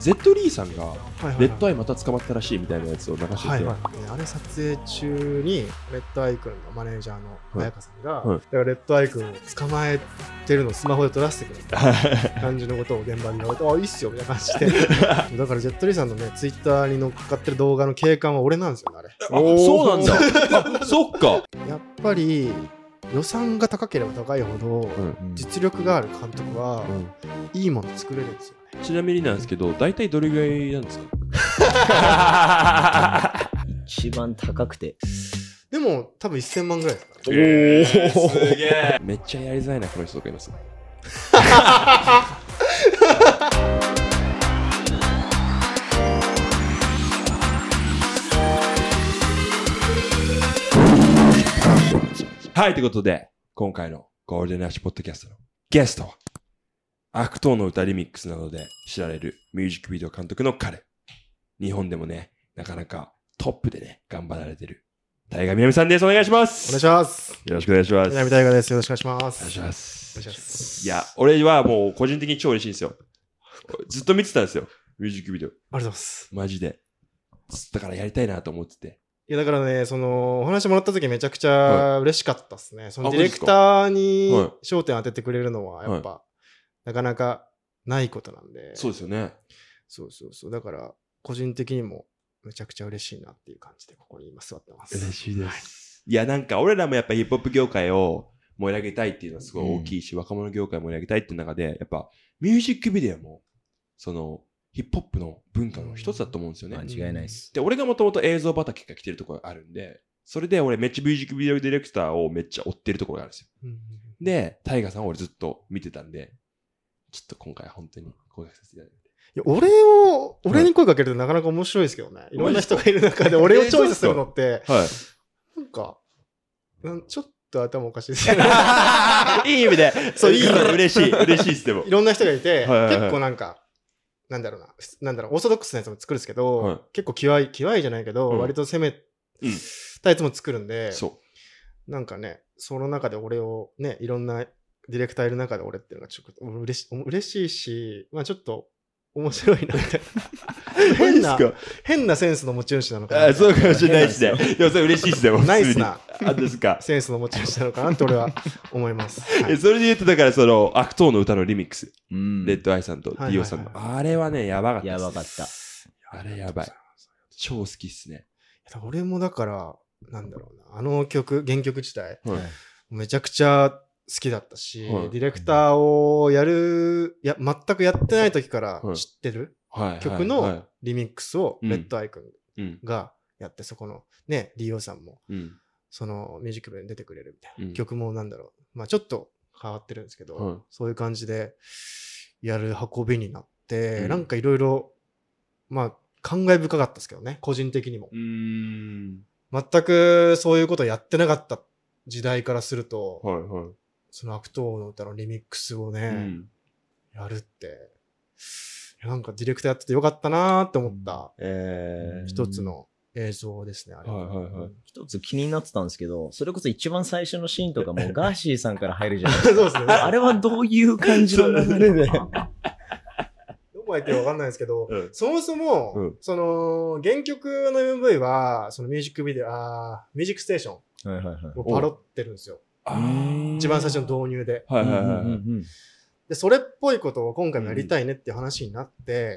Z リーさんがはいはいはい、 レッドアイまた捕まったらしいみたいなやつを流してて、 はいはい、あれ撮影中にレッドアイ君のマネージャーの早川さんが、 はいだからレッドアイ君を捕まえてるのをスマホで撮らせてくれみたいな感じのことを現場に言われて、あ、いいっすよみたいな感じでだからジェットリーさんのねツイッターに乗っかってる動画の警官は俺なんですよね、あれ。 あ、そうなんだ。あ、そっか。 やっぱり予算が高ければ高いほど、 うん実力がある監督は、いいもの作れるんですよね。 ちなみになんですけど、大体どれぐらいなんですか？ 一番高くて。 でも多分1000万ぐらいですから。 すげえ。めっちゃやりづらいな、この人とかいます。はい、ということで、今回のゴールデンラッシュポッドキャストのゲストは、悪党の歌リミックスなどで知られるミュージックビデオ監督の彼。日本でもね、なかなかトップでね、頑張られてる、大河みなみさんです。お願いします。 お願いします。 よろしくお願いします。 南大河です。よろしくお願いします。 お願いします。 お願いします。 いや、俺はもう個人的に超嬉しいんですよ。ずっと見てたんですよ、ミュージックビデオ。 ありがとうございます。 マジで。だからやりたいなと思ってて。 いやだからね、そのお話もらった時めちゃくちゃ嬉しかったですね。そのあディレクターにはい焦点当ててくれるのはやっぱ、なかなかないことなんで。 そうですよね。 そうそうそう。だから個人的にもめちゃくちゃ嬉しいなっていう感じでここに今座ってます。 嬉しいです。いや、なんか俺らもやっぱヒップホップ業界を盛り上げたいっていうのはすごい大きいし、若者業界を盛り上げたいっていう中で、やっぱミュージックビデオも、そのヒップホップの文化の一つだと思うんですよね。 間違いないです。 で、俺がもともと映像畑が来てるところがあるんで、それで俺めっちゃミュージックビデオディレクターをめっちゃ追ってるところがあるんですよ。で、タイガーさんを俺ずっと見てたんで、ちょっと今回本当に声かけさせていただいて。 いや俺に声かけるとなかなか面白いですけどね。いろんな人がいる中で俺をチョイスするのって、 はい。 なんか、ちょっと頭おかしいですよね。 いい意味で。 そう、いい意味で。 嬉しい。嬉しいっす、でも。 いろんな人がいて、 はいはいはい結構なんか、なんだろう、オーソドックスなやつも作るんですけど、 はい結構際いじゃないけど、割と攻めたやつも作るんで、なんかね、その中で俺をね、いろんなディレクターいる中で俺っていうのがちょっと嬉しいし、まあちょっと面白いなみたいな。変なセンスの持ち主なのかな。 あ、そうかもしれないですね。でもそれ嬉しいっすね。 ナイスな。 あ、ですか。 センスの持ち主なのかなって俺は思います。 はい、それで言うと、だからその、悪党の歌のリミックス。レッドアイさんとディオさんの。あれはね、やばかった。 やばかった。 あれやばい。超好きっすね。 俺もだから、なんだろうな。あの曲、原曲自体、めちゃくちゃ好きだったし、ディレクターを全くやってない時から知ってる曲のリミックスをレッドアイ君がやって、そこのね、ディオさんも、そのミュージックビデオに出てくれるみたいな。曲もなんだろう。まあちょっと変わってるんですけど、そういう感じでやる運びになって、なんかいろいろ、まあ感慨深かったですけどね、個人的にも。全くそういうことやってなかった時代からすると、その悪党の歌のリミックスをね、やるって、なんかディレクターやっててよかったなーって思った一つの映像ですね、あれ。 一つ気になってたんですけど、それこそ一番最初のシーンとかもガーシーさんから入るじゃないですか。 そうですね。 あれはどういう感じの流れで。 どこ入ってるかわかんないですけど、そもそも、その原曲の MV は、そのミュージックビデオ、ミュージックステーションをパロってるんですよ。一番最初の導入で。で、それっぽいことを今回もやりたいねっていう話になって、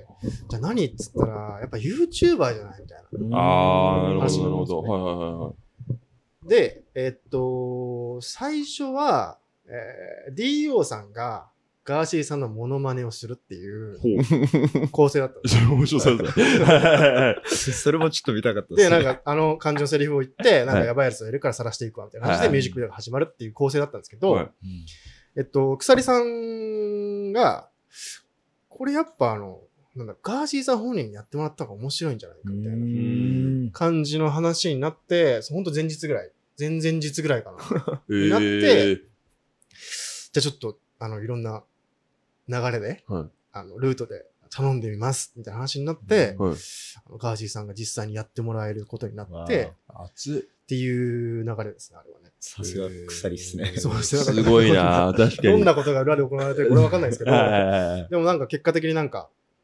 じゃあ何っつったら、やっぱ YouTuber じゃないみたいな。 なるほど。 で、最初は、DO さんがガーシーさんのモノマネをするっていう構成だったんですよ。 面白そうだ。 それもちょっと見たかったです。で、なんか感じのセリフを言って、なんかやばいやつがいるから晒していくわみたいな感じでミュージックビデオが始まるっていう構成だったんですけど、鎖さんが、これやっぱガーシーさん本人にやってもらった方が面白いんじゃないかみたいな感じの話になって、ほんと前々日ぐらいかな。になって、じゃあちょっと、いろんな流れで、ルートで頼んでみます、みたいな話になって、ガーシーさんが実際にやってもらえることになって、っていう流れですね、あれはね。 さすが鎖っすね。 そうですね。 すごいな、確かに。 どんなことが裏で行われてるか俺はわかんないですけど、でもなんか結果的になんだろうな。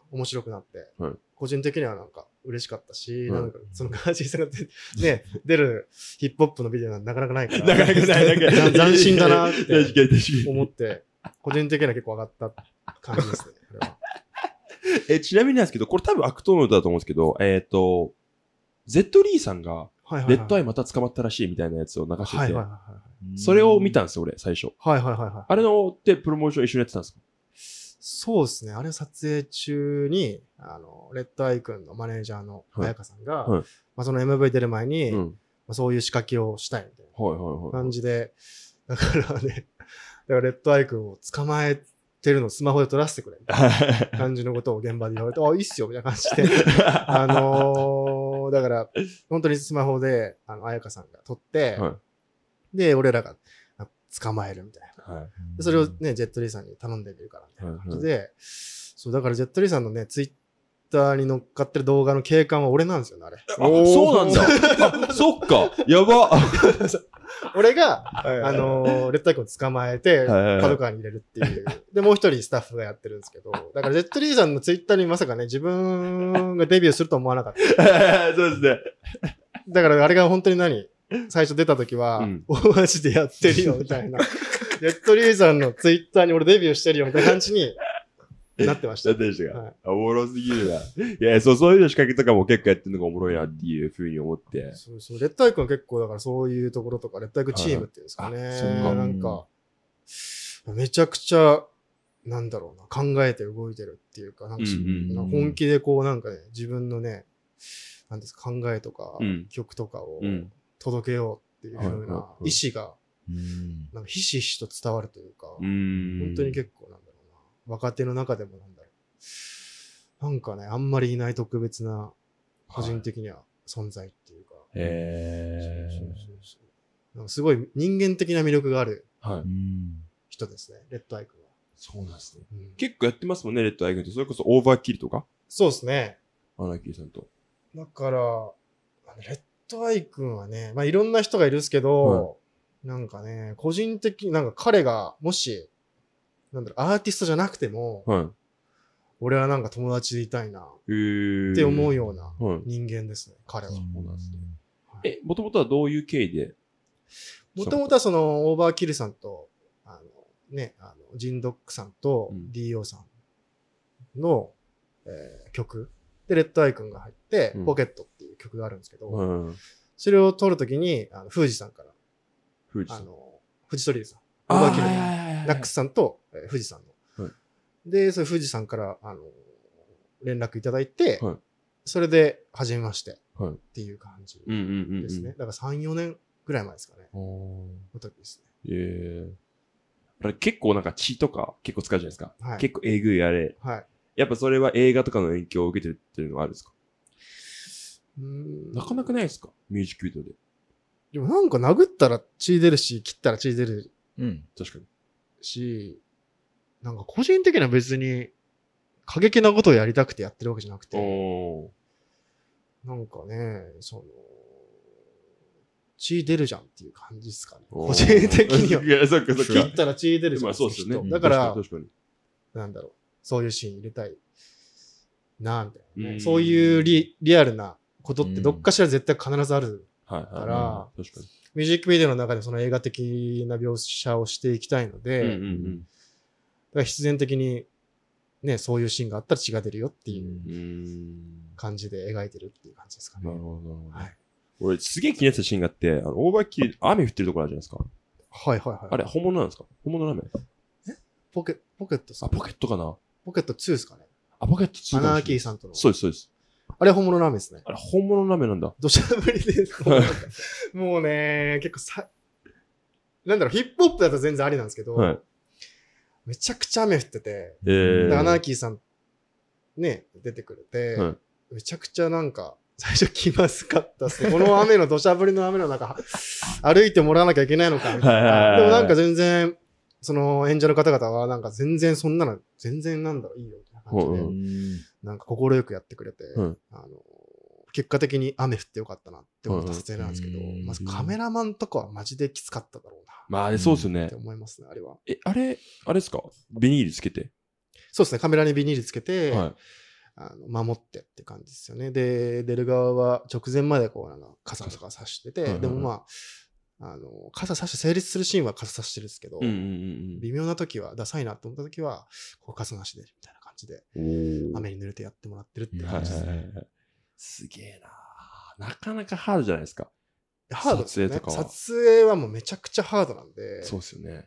面白くなって、 はい個人的にはなんか嬉しかったし、 はいなんかそのガーシーさんがね、出るヒップホップのビデオなんてなかなかないから、 なかなかないなんか斬新だなっ確かにて確かに。 思って、個人的には結構上がった感じですね、これは。 ちなみになんですけど、これ多分悪党の歌だと思うんですけど、ゼットリーさんが、 はいはいはい。 レッドアイまた捕まったらしいみたいなやつを流してて、 はいはいはい。 それを見たんですよ、俺、最初。 はいはいはいはい。 あれのってプロモーション一緒にやってたんですか？ そうですね。あれ撮影中に、レッドアイ君のマネージャーの彩香さんが、 はいまあ、その MV 出る前に、 うん。 まあ、そういう仕掛けをしたいみたいはいはいは。 ない感じで、だからね、だからレッドアイ君を捕まえてるのをスマホで撮らせてくれみたいな感じのことを現場で言われて、あ、いいっすよみたいな感じで、だから、本当にスマホで、彩香さんが撮って、 はで、俺らが捕まえるみたいな。 はい。 でそれをね、ジェットリーさんに頼んでみるからみたいな感じで、 はいそう、だからジェットリーさんのね、ツイッターに乗っかってる動画の景観は俺なんですよね、あれ。 あ、そうなんだ。あ、そっか。やば。 俺が、 はいはいレッドアイコン捕まえて、 はいはいはい角川に入れるっていう。で、もう一人スタッフがやってるんですけど、だからジェットリーさんのツイッターにまさかね、自分がデビューするとは思わなかった。 そうですね。 だからあれが本当に最初出た時は、 うんマジでやってるよ、みたいな。ジェットリーさんのツイッターに俺デビューしてるよ、みたいな感じになってました。 だってましたが。 はいおもろすぎるな。いや、そういうの仕掛けとかも結構やってるのがおもろいなっていうふうに思って。 そうそう、レッドアイコンは結構だからそういうところとか、レッドアイコンチームっていうんですかね。 はいはいあそっかなんか、めちゃくちゃ、なんだろうな、考えて動いてるっていうか、なんかうんうんなんか本気でこうなんかね、自分のね、なんですか、考えとか、 うん曲とかをうん届けようっていう風なはいはいはい意志が、なんかひしひしと伝わるというか、本当に結構なんだろうな、若手の中でもなんだろう。なんかね、あんまりいない特別な、個人的には存在っていうか、 へそうそうそうそうなんかすごい人間的な魅力があるはい。 人ですね、レッドアイ君は。 そうなんですね。 うん結構やってますもんね、レッドアイ君って。それこそオーバーキルとかそうですね。 アナキーさんと。 だから、レッドアイ君はね、まあいろんな人がいるんですけど、なんかね、個人的になんか彼がもし、なんだろう、アーティストじゃなくても、 は俺はなんか友達でいたいなっい。 て思うようなはい。 人間ですね、彼は。 そうなんですね。もともとはどういう経緯でもともとはそのオーバーキルさんと、ジンドックさんとうん DO さんの、曲で、レッドアイ君が入って、 うんポケットっていう曲があるんですけど、 うん。 それを撮るときに、富士さんから、 富士さん。 フジトリーズさん、オーバーキルはいはいはいはいナックスさんと、富士さんの。 はいで、それ富士さんから、連絡いただいて、 はいそれで、初めましてはいっていう感じうんうんうんうん。 ですね。だから3、4年ぐらい前ですかね。 おの時ですー。 ね。 あれ結構なんか血とか結構使うじゃないですか。 はい結構えぐいあれ。 はい。 やっぱそれは映画とかの影響を受けてるっていうのはあるんですか？なかなかね。 ないですか？ミュージックビデオで。 でもなんか殴ったら血出るし、切ったら血出る確かに。 し、なんか個人的には別に過激なことをやりたくてやってるわけじゃなくて、 おなんかね、血出るじゃんっていう感じですかね。 ー。 個人的には。 いや、そっかそっか。 切ったら血出るじゃん。 まあそうですよねきっとだから、 確かに。 なんだろう、そういうシーン入れたいな、みたいなね、 うんそういうリアルなことってどっかしら絶対必ずある。 はいはいはい。 から確かに。 ミュージックビデオの中でその映画的な描写をしていきたいので、 うんうんだから必然的に、ね、そういうシーンがあったら血が出るよっていううん。 感じで描いてるっていう感じですかね。 なるほど、なるほど。 はい。 俺、すげえ気になってたシーンがあって、オーバーキル、雨降ってるところあるじゃないですか。 はいはいはい。 あれ、本物なんですか？本物ラーメン？ ポケットさあ、 ん。 ポケットかな？ ポケット2ですかね。 あ、ポケット2 アナーかもしれない。 キーさんとの。 そうです、そうです。 あれ本物ラーメンですね。 あれ、本物ラーメンなんだ。 土砂降りで、もうね、結構なんだろう、ヒップホップだと全然ありなんですけど、 はい。 めちゃくちゃ雨降ってて、 えでアナーキーさん、ね、出てくれて、 はいめちゃくちゃなんか、最初気まずかったっすね。この雨の土砂降りの雨の中、歩いてもらわなきゃいけないのかみたいな。 はいはいはいはいでもなんか全然、その演者の方々はなんか全然そんなの、全然なんだろう、いいよ、みたいな感じで、 うんなんか心よくやってくれて、 うん結果的に雨降ってよかったなって思った撮影なんですけど、 うんまずカメラマンとかはマジできつかっただろうな。 まあ、そうですよねって。思いますね、あれは。 あれですか？ビニールつけて。 そうですね、カメラにビニールつけて、 は守ってって感じですよね。で、出る側は直前までこう、なんか傘とか差してて、でもまあ、傘差して成立するシーンは傘差してるんですけど、微妙な時は、ダサいなと思った時は、こう傘なしで、みたいな感じで、雨に濡れてやってもらってるって感じですね。 すげえな。なかなかハードじゃないですか。 ハードですね。 撮影とかは。 撮影はもうめちゃくちゃハードなんで。 そうですよね。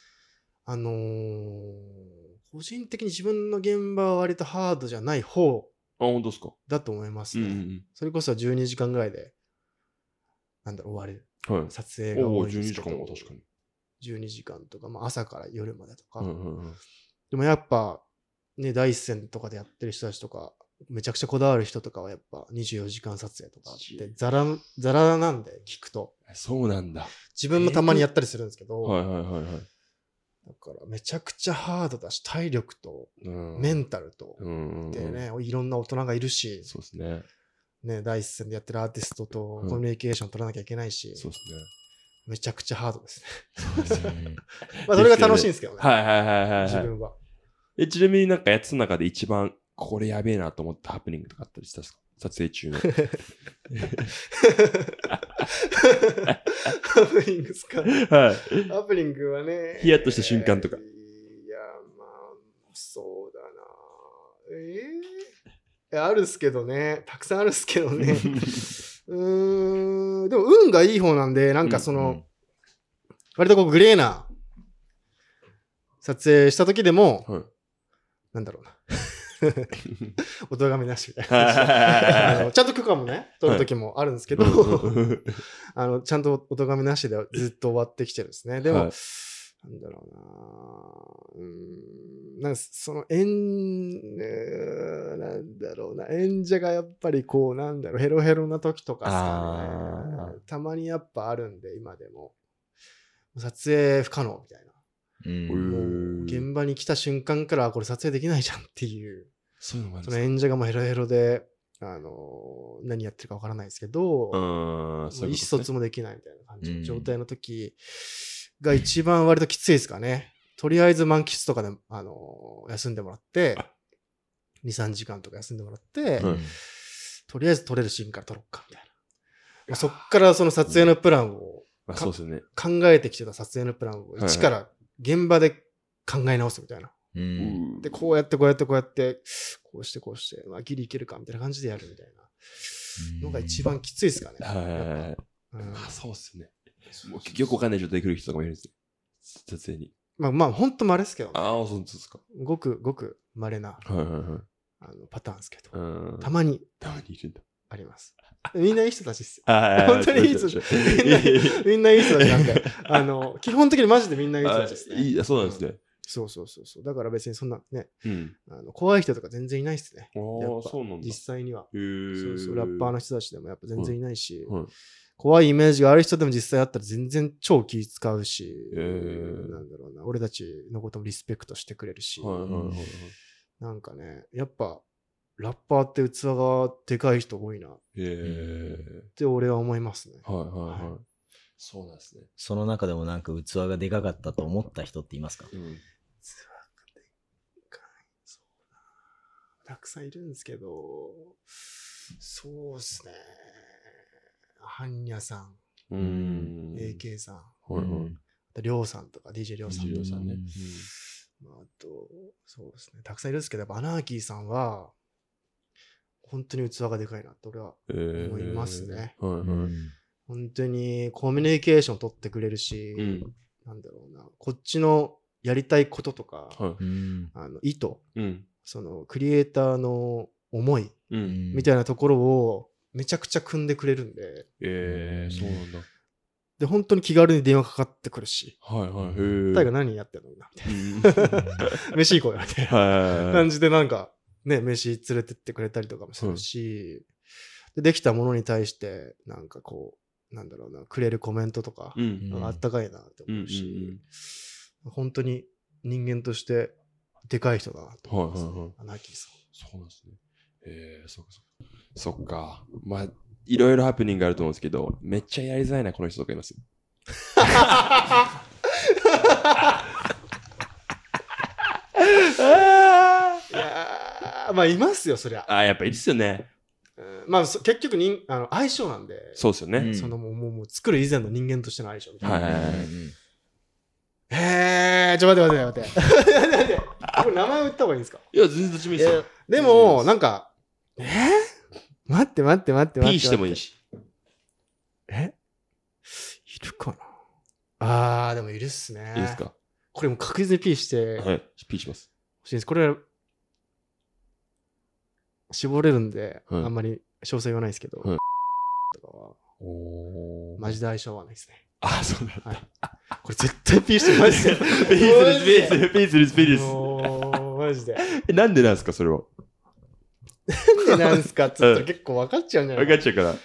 個人的に自分の現場は割とハードじゃない方本当ですか。 だと思いますね。それこそ12時間ぐらいで、終わる。 はい、 撮影が多いですけど。 12時間は確かに。 12時間とか、まあ、朝から夜までとか。でもやっぱ、ね、第一線とかでやってる人たちとか、めちゃくちゃこだわる人とかはやっぱ24時間撮影とかあって、ザラなんで聞くと。 そうなんだ。 自分もたまにやったりするんですけど、だからめちゃくちゃハードだし、体力とメンタルと、でね、いろんな大人がいるし、 そうですね。 ね、第一線でやってるアーティストとコミュニケーション取らなきゃいけないし、 そうですね。 めちゃくちゃハードですね。そうですね。まあそれが楽しいんですけどね。自分は。 ちなみになんかやつの中で一番これやべえなと思ったハプニングとかあったりしたんですか？撮影中の。ハプニングですか？はい。ハプニングはね。 ヒヤッとした瞬間とか。 いや、まあ、そうだな。あるっすけどね。たくさんあるっすけどね。でも運がいい方なんで、なんか割とこうグレーな撮影した時でも、なんだろうな。お咎めなしみたいな。ちゃんと許可もね、取る時もあるんですけど、ちゃんとお咎めなしでずっと終わってきてるんですね。でも、なんだろうな。なんかなんだろうな。演者がやっぱりこう、なんだろう、ヘロヘロな時とかさ、ね、たまにやっぱあるんで、今でも。撮影不可能みたいな。もう現場に来た瞬間からこれ撮影できないじゃんっていう、その演者がもうヘロヘロで何やってるかわからないですけど、意思疎通もできないみたいな感じの状態の時が一番割ときついですかね。とりあえず満喫とかで休んでもらって2、3時間とか休んでもらって、とりあえず撮れるシーンから撮ろうかみたいな。そっからその撮影のプランを考えてきてた撮影のプランを一から現場で考え直すみたいな。で、こうやって、こうして、まあ、ギリいけるかみたいな感じでやるみたいなのが一番きついですかね。 そうっすね。もうよくわかんない状態で来る人とかもいるんですよ。撮影に。 まあ、ほんと稀ですけどね。 そうですか。 ごく稀な、パターンですけど。たまにいるんだ。 あります。みんないい人たちですよ。本当にいい人たち。みんないい人たちなんで、基本的にマジでみんないい人たちですね。 そうなんですね。 そう。だから別にそんなね、怖い人とか全然いないですね。 そうなんだ。 実際には。そう、ラッパーの人たちでもやっぱ全然いないし、怖いイメージがある人でも実際あったら全然超気使うし、なんだろうな、俺たちのこともリスペクトしてくれるし、なんかね、やっぱ、ラッパーって器がでかい人多いなって俺は思いますね。 そうなんですね。 その中でもなんか器がでかかったと思った人っていますか？器がでかい。 そうだ。たくさんいるんですけど、そうですね。ハンニャさん、AK さん、りょうさんとか DJ りょうさんとかね。あと、そうですね。たくさんいるんですけど、やっぱアナーキーさんは、本当に器がでかいなと俺は思いますね。本当にコミュニケーション取ってくれるし、なんだろうな、こっちのやりたいこととか、意図、そのクリエイターの思いみたいなところをめちゃくちゃ組んでくれるんで、 そうなんだ。 で、本当に気軽に電話かかってくるし、大河何やってんのみたいな。飯行こうよみたいな感じでなんか、ね、飯連れてってくれたりとかもするし、できたものに対して、なんかこう、なんだろうな、くれるコメントとか、あったかいなって思うし、本当に人間としてでかい人だなと思います、アナーキーさん。 そうなんですね。そっか。まあ、いろいろハプニングがあると思うんですけど、めっちゃやりづらいな、この人とかいます。 まあいますよ、そりゃ。 あ、やっぱいいですよね。 まあ結局相性なんで。 そうですよね。 うんそのもう作る以前の人間としての相性みたいな。 はいはいはい。 待って。これ名前を言った方がいいんですか？ いや、全然どっちもいいですよ。 でも、なんか、待って。 ピーしてもいいし。 いるかな？でもいるっすね。 いいですか？ これもう確実に P してはい。ピーします。 欲しいです。これ、絞れるんで、 はいあんまり詳細言わないですけど、 はいとかは、 おー。 マジで相性はないですね。 あ、そうなんだ。 はい。これ絶対 P してマジで。 ピーする。 もうマジで。 なんでなんですか、それは。 なんでなんすかっつったら結構分かっちゃうんじゃない分かっちゃうから。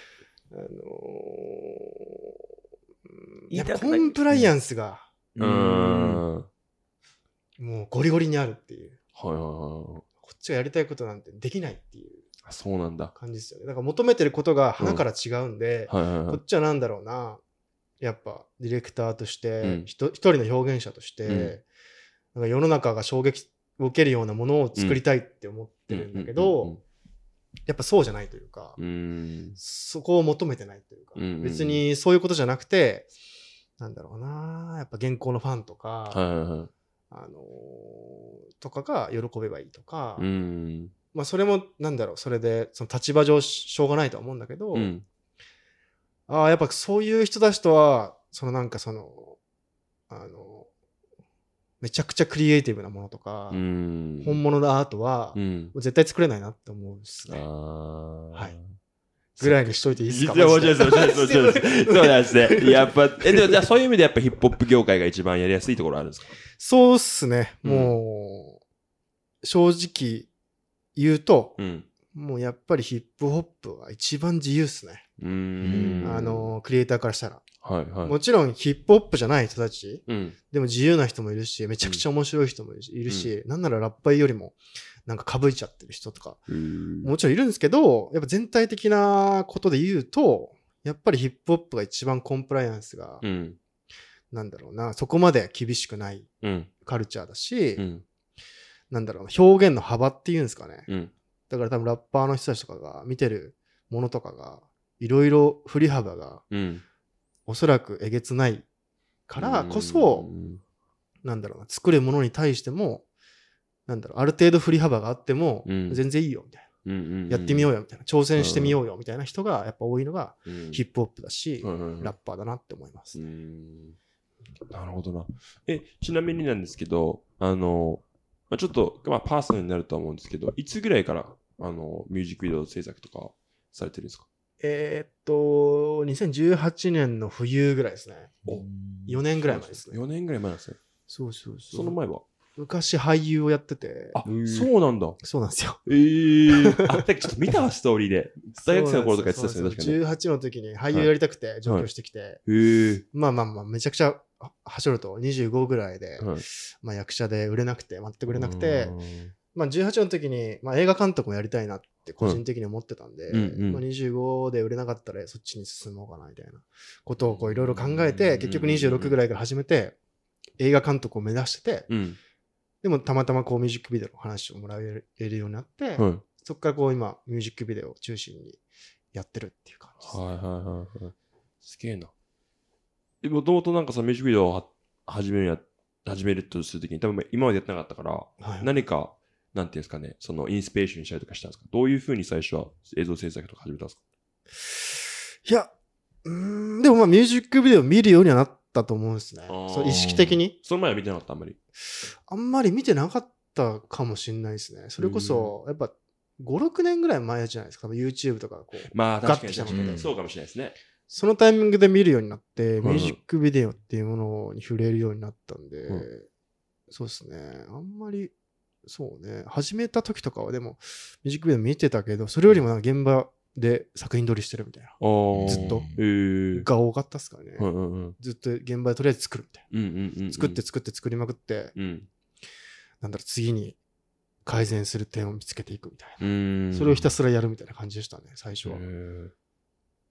やっぱコンプライアンスが、 うーん。はいもうゴリゴリにあるっていう。 はいはい。 こっちがやりたいことなんてできないっていうあ、そうなんだ。 感じですよね。だから求めてることが花から違うんで、 はいはいはい。 こっちはなんだろうな。やっぱディレクターとして、 うん一人の表現者として、なんか世の中が衝撃を受けるようなものを作りたいって思ってるんだけど、やっぱそうじゃないというか、そこを求めてないというか、別にそういうことじゃなくて、なんだろうな。やっぱ現行のファンとか、 はいはいはい。 とかが喜べばいいとか、 うん。 まあそれもなんだろう、それでその立場上しょうがないとは思うんだけど、 うん。 やっぱそういう人たちとは、めちゃくちゃクリエイティブなものとか、本物のアートは、絶対作れないなって思うんですね。はい。ぐらいにしといていいですか？ そうなんですね。やっぱ、でもじゃあそういう意味でやっぱヒップホップ業界が一番やりやすいところあるんですか？ そうっすね。もう、正直言うと、もうやっぱりヒップホップは一番自由っすね。クリエイターからしたら。 はいはい。 もちろんヒップホップじゃない人たち、でも自由な人もいるし、めちゃくちゃ面白い人もいるし、なんならラッパーよりもなんかかぶいちゃってる人とか、もちろんいるんですけど、やっぱ全体的なことで言うと、やっぱりヒップホップが一番コンプライアンスが、なんだろうな、そこまで厳しくないカルチャーだし、なんだろうな、表現の幅っていうんですかね。だから多分ラッパーの人たちとかが見てるものとかが、いろいろ振り幅が、おそらくえげつないからこそ、なんだろうな、作るものに対しても、なんだろう、ある程度振り幅があっても、全然いいよ、みたいな。やってみようよ、みたいな。挑戦してみようよ、みたいな人がやっぱ多いのが、ヒップホップだし、ラッパーだなって思います。 なるほどな。ちなみになんですけど、ちょっと、パーソナルになるとは思うんですけど、いつぐらいから、ミュージックビデオ制作とかされてるんですか ？2018年の冬ぐらいですね。4年ぐらい前ですね。 4年ぐらい前なんですね。 そう。 その前は昔俳優をやってて。 あ、そうなんだ。 そうなんですよ。 ちょっと見たわ、ストーリーで。大学生の頃とかやってたんですね、確かに。 18の時に俳優やりたくて上京してきて。まあ、めちゃくちゃ走ると25ぐらいで、役者で売れなくて、全く売れなくて、18の時に、映画監督もやりたいなって個人的に思ってたんで、25で売れなかったらそっちに進もうかなみたいなことをいろいろ考えて、結局26ぐらいから始めて、映画監督を目指してて、でもたまたまミュージックビデオの話をもらえるようになって、そこから今ミュージックビデオを中心にやってるっていう感じです。 すげえな。もともとなんかミュージックビデオを始めるとするときに、多分今までやってなかったから、何か、なんていうんですかね、そのインスピレーションしたりとかしたんですか？どういう風に最初は映像制作とか始めたんですか？ いや、でもミュージックビデオを見るようにはなったと思うんですね。そう意識的に。 その前は見てなかった、あんまり見てなかったかもしれないですね。それこそ、やっぱ5、6年ぐらい前じゃないですか。YouTube とか確かにそうかもしれないですね。 そのタイミングで見るようになって、ミュージックビデオっていうものに触れるようになったんで、そうですね。あんまり、そうね。始めた時とかはでも、ミュージックビデオ見てたけど、それよりもなんか現場で作品撮りしてるみたいな。ずっと。が多かったっすからね。ずっと現場でとりあえず作るみたいな。作って作りまくって、なんだろう、次に改善する点を見つけていくみたいな。それをひたすらやるみたいな感じでしたね、最初は。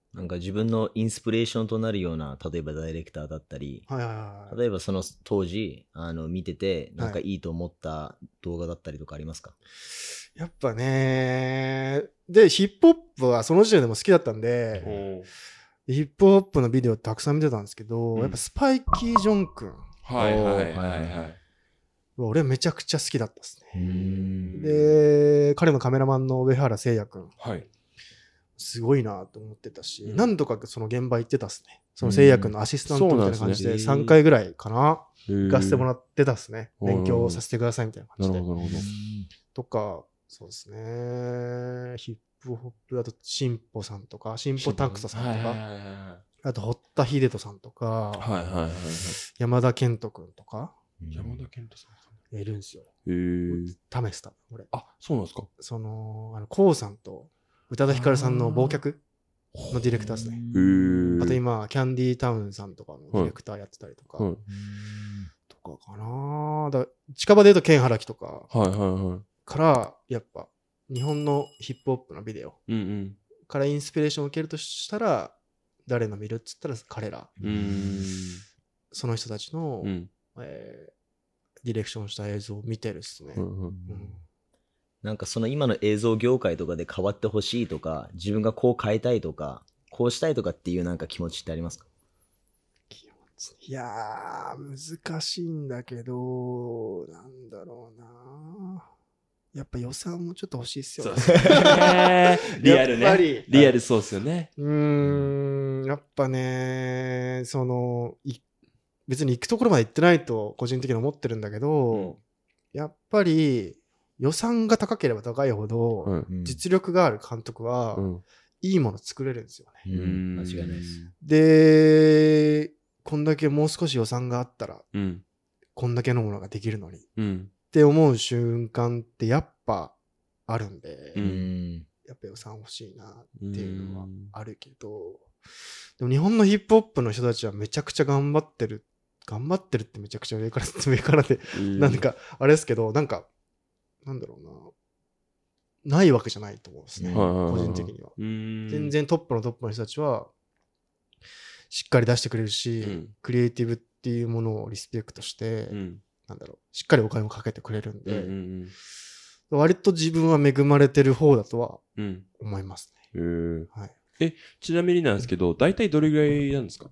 なんか自分のインスピレーションとなるような、例えばダイレクターだったり、 はいはいはい。 例えばその当時見ててなんかいいと思った動画だったりとかありますか？ やっぱね、で、ヒップホップはその時点でも好きだったんで、ヒップホップのビデオたくさん見てたんですけど、やっぱスパイキー・ジョン君。 はいはいはいはい。 俺めちゃくちゃ好きだったですね。 で、 で、彼のカメラマンの上原誠也君。 はい。 すごいなと思ってたし、何度かその現場行ってたっすね。その誠也君のアシスタントみたいな感じで3回ぐらいかな、行かせてもらってたっすね。勉強させてくださいみたいな感じで。 なるほどなるほど。 とか、そうですね。ヒップホップだと、シンポさんとか、シンポタクサさんとか、あと、堀田秀人さんとか、 はいはいはいはい。 山田健人君とか、 山田健人さんいるんですよ。試した、俺。 あ、そうなんですか。 その、コウさんと宇多田ヒカルさんの忘却のディレクターですね。あと今、キャンディータウンさんとかのディレクターやってたりとか、とかかな。近場で言うと、ケンハラキとか、 はいはいはい。 から、やっぱ、日本のヒップホップのビデオからインスピレーションを受けるとしたら、誰の見るっつったら彼ら。その人たちの、ディレクションした映像を見てるっすね。 なんかその今の映像業界とかで変わってほしいとか、自分がこう変えたいとか、こうしたいとかっていうなんか気持ちってありますか？ いやー、難しいんだけど、なんだろうな。やっぱ予算もちょっと欲しいっすよね。リアルね。リアルそうっすよね。 やっぱね、別に行くところまで行ってないと個人的に思ってるんだけど、やっぱり予算が高ければ高いほど、実力がある監督は、いいもの作れるんですよね。 間違いないです。 で、こんだけもう少し予算があったら、こんだけのものができるのに、って思う瞬間ってやっぱあるんで、やっぱ予算欲しいなっていうのはあるけど、でも日本のヒップホップの人たちはめちゃくちゃ頑張ってるってめちゃくちゃ上からで、なんかあれですけど、なんだろうな、ないわけじゃないと思うんですね、個人的には。全然トップの人たちはしっかり出してくれるし、クリエイティブっていうものをリスペクトして、しっかりお金もかけてくれるんで、割と自分は恵まれてる方だとは思いますね。 ちなみになんですけど、大体どれぐらいなんですか？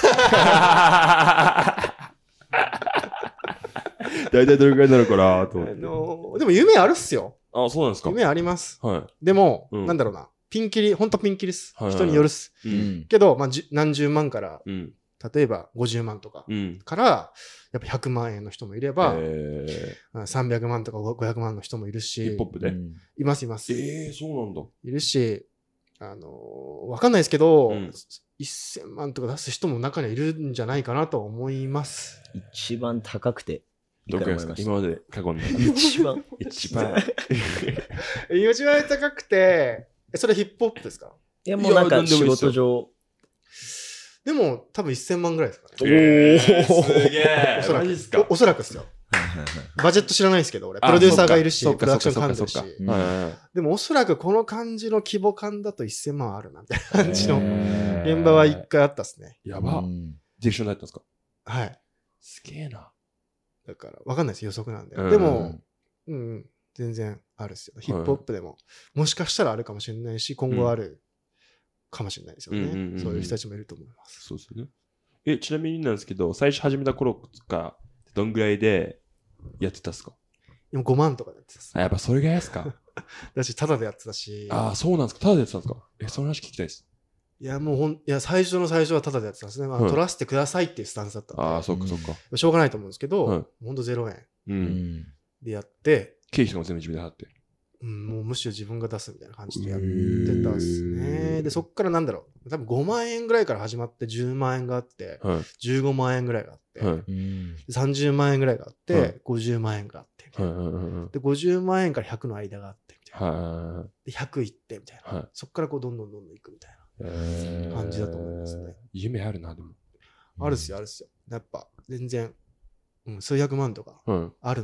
大体どれぐらいなのかなと思って。 でも夢あるっすよ。 あ、そうなんですか。 夢あります。でも、なんだろうな。ほんとピンキリっす。人によるっす。けど、何十万から、例えば50万とかから、やっぱ100万円の人もいれば、300万とか500万の人もいるし。 ヒップホップでいます。 そうなんだ。 いるし、わかんないですけど、1000万とか出す人も中にはいるんじゃないかなと思います。 一番高くて。 どこですか？今まで過去の中で。 一番高くて、それヒップホップですか？ いや、もうなんか仕事上。 でも、多分1000万ぐらいですかね。 すげえ。 おそらくですよ。バジェット知らないですけど、俺。プロデューサーがいるし、プロダクション関係し。でも、おそらくこの感じの規模感だと1000万あるな、みたいな感じの現場は一回あったっすね。 やば。ディレクションだったんですか？ はい。 すげえな。 だから、わかんないです。予測なんで。でも、全然あるっすよ。ヒップホップでも、もしかしたらあるかもしれないし、今後あるかもしれないですよね。そういう人たちもいると思います。 そうですね。ちなみになんですけど、最初始めた頃か、どんぐらいでやってたっすか？ 今5万とかでやってたっす。 やっぱそれぐらいですか？ だし、タダでやってたし。 そうなんですか？タダでやってたんですか？その話聞きたいです。 いや、もう最初はタダでやってたんですね。取らせてくださいっていうスタンスだったんで。 そっかそっか。 しょうがないと思うんですけど、ほんと0円でやって、 経費とかも全部自分で払って。 もうむしろ自分が出すみたいな感じでやってたっすね。で、そっから多分5万円ぐらいから始まって10万円があって、15万円ぐらいがあって、30万円ぐらいがあって、50万円があって、で、50万円から100の間があって、みたいな。で、100いって、みたいな。そっからどんどんいくみたいな感じだと思いますね。 夢あるな、でも。 あるっすよ。やっぱ、全然、数百万とかあるんで。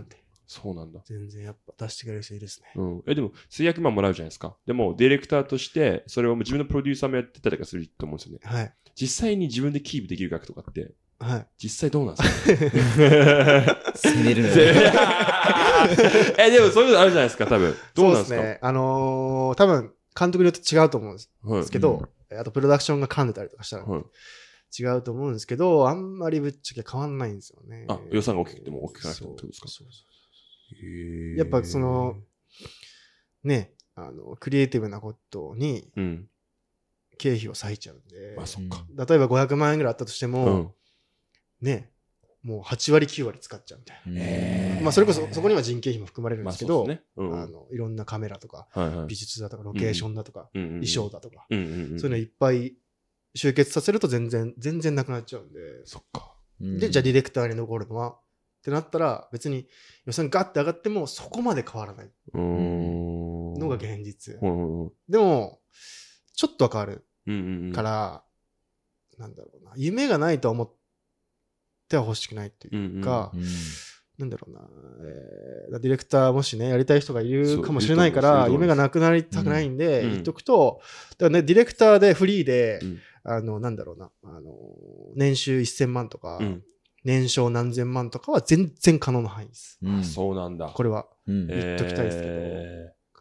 そうなんだ。 全然やっぱ出してくれる人いるですね。 うん。でも、数百万もらうじゃないですか。でも、ディレクターとして、それを自分のプロデューサーもやってたりとかすると思うんですよね。 はい。 実際に自分でキープできる額とかって、 はい。 実際どうなんですか攻めるのよ。 でもそういうのあるじゃないですか、多分。どうなんですか？ そうですね。多分、監督によって違うと思うんですけど、あとプロダクションが噛んでたりとかしたら、違うと思うんですけど、あんまりぶっちゃけ変わんないんですよね。 あ、予算が大きくても大きくなくてもってことですか？ そうやっぱその、ね、クリエイティブなことに、経費を割いちゃうんで、 まあそっか。 例えば500万円ぐらいあったとしても、ね、もう8割9割使っちゃうみたいな。まあそれこそ、そこには人件費も含まれるんですけど、いろんなカメラとか、美術だとか、ロケーションだとか、衣装だとか、そういうのいっぱい集結させると全然なくなっちゃうんで、 そっか。 で、じゃあディレクターに残るのはってなったら、別に予算ガッて上がってもそこまで変わらないのが現実。でも、ちょっとは変わるから、なんだろうな、夢がないと思っては欲しくないっていうか、なんだろうな、ディレクターもしね、やりたい人がいるかもしれないから、夢がなくなりたくないんで、言っとくと、だからね、ディレクターでフリーで、なんだろうな、年収1000万とか、年商何千万とかは全然可能な範囲です。 そうなんだ。 これは言っときたいですけど。から、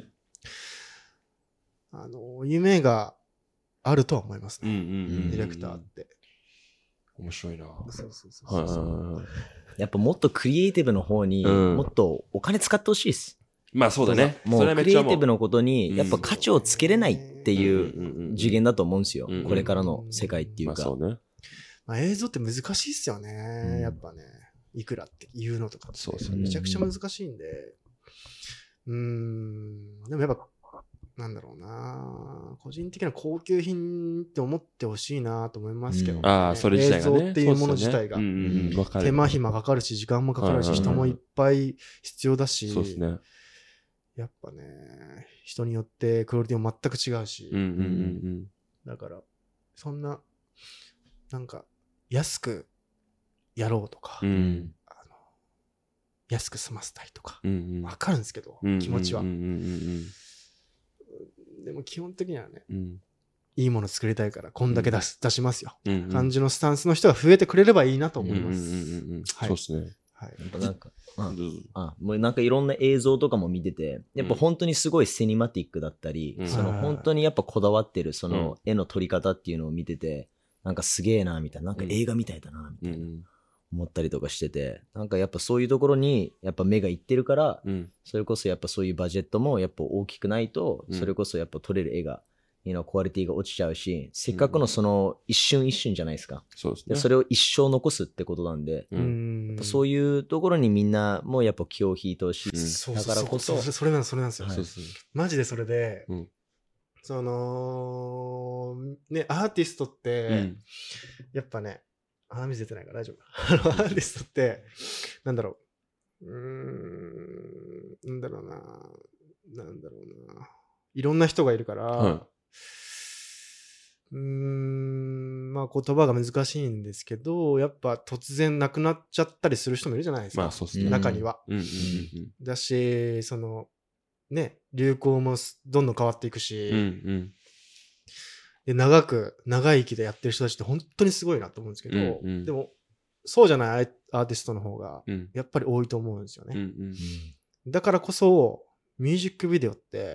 夢があるとは思いますね。ディレクターって。 面白いな。 やっぱもっとクリエイティブの方にもっとお金使ってほしいです。 まあそうだね。 もうクリエイティブのことにやっぱ価値をつけれないっていう次元だと思うんですよ。これからの世界っていうか。 まあ映像って難しいっすよね。やっぱね。いくらって言うのとかってめちゃくちゃ難しいんで。でもやっぱなんだろうな、個人的な高級品って思ってほしいなと思いますけどね。 ああ、それ自体がね。 映像っていうもの自体が。手間暇かかるし、時間もかかるし、人もいっぱい必要だし。 そうですね。 やっぱね、人によってクオリティも全く違うし。だから、そんな、なんか、安くやろうとか、安く済ませたいとか、わかるんですけど、気持ちは。でも基本的にはね、いいもの作りたいからこんだけ出しますよ。感じのスタンスの人が増えてくれればいいなと思います。 そうですね。 はい。なんか、もうなんかいろんな映像とかも見てて、やっぱ本当にすごいシネマティックだったり、その本当にやっぱこだわってるその絵の撮り方っていうのを見てて、なんかすげえなみたいな、なんか映画みたいだなみたいな。思ったりとかしてて、なんかやっぱそういうところにやっぱ目がいってるから、それこそやっぱそういうバジェットもやっぱ大きくないと、それこそやっぱ撮れる絵が、クオリティが落ちちゃうし、せっかくのその一瞬一瞬じゃないですか。 そうですね。 それを一生残すってことなんで、やっぱそういうところにみんなもやっぱ気を引いてほしい。だからこそ。 それなんですよ。マジでそれで、その、ね、アーティストって、やっぱね、鼻水出てないから大丈夫。アーティストって、なんだろう。なんだろうな。いろんな人がいるから、まあ言葉が難しいんですけど、やっぱ突然亡くなっちゃったりする人もいるじゃないですか。 まあそうですね。 中には。だし、その、ね、流行もどんどん変わっていくし、で長生きでやってる人たちって本当にすごいなと思うんですけど、でもそうじゃないアーティストの方がやっぱり多いと思うんですよね。だからこそミュージックビデオって、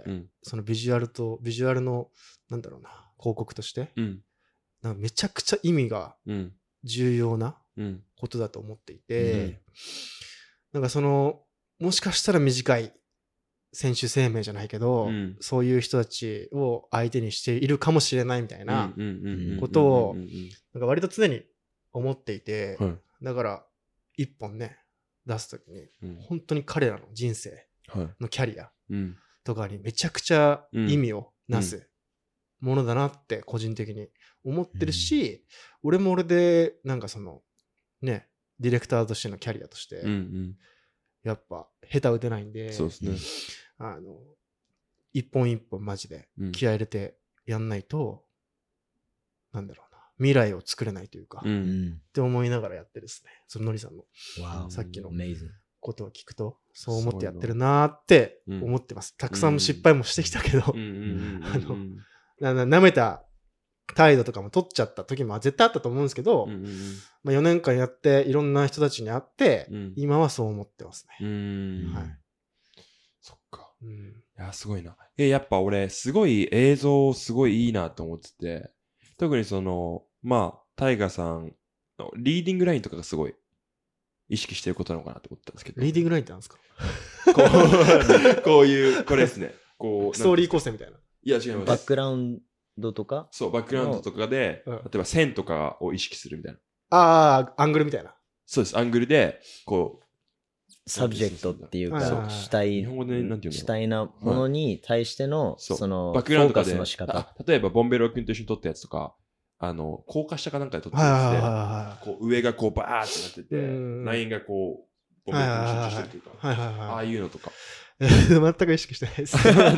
そのビジュアルのなんだろうな、広告として、なんかめちゃくちゃ意味が重要なことだと思っていて、なんかそのもしかしたら短い選手生命じゃないけど、そういう人たちを相手にしているかもしれないみたいなことをなんか割と常に思っていて、だから一本ね出すときに本当に彼らの人生のキャリアとかにめちゃくちゃ意味をなすものだなって個人的に思ってるし、俺も俺でなんかそのねディレクターとしてのキャリアとしてやっぱ下手打てないんで、 そうですね。 一本一本マジで気合入れてやんないと、なんだろうな、未来を作れないというか、って思いながらやってですね、そのノリさんのさっきのことを聞くと、そう思ってやってるなーって思ってます。たくさん失敗もしてきたけど、舐めた態度とかも取っちゃった時も絶対あったと思うんですけど、4年間やっていろんな人たちに会って、今はそう思ってますね。はい。 そっか。いや、すごいな。やっぱ俺、すごい映像すごいいいなと思ってて、特にタイガさんのリーディングラインとかがすごい意識してることなのかなと思ったんですけど。 リーディングラインって何ですか？ こういう、これですね。 ストーリー構成みたいな。 いや、違います。 バックグラウンドとかそう、バックグラウンドとかで、例えば線とかを意識するみたいな。 アングルみたいな。 そうです。アングルで、 サブジェクトっていうか、主体なものに対しての、その、 バックグラウンドフォーカスの仕方。 例えば、ボンベロ君と一緒に撮ったやつとか、高架下かなんかで撮ってやつで、上がバーってなってて、ラインがボンベロ君に集中してるというか、ああいうのとか。 全く意識してないです。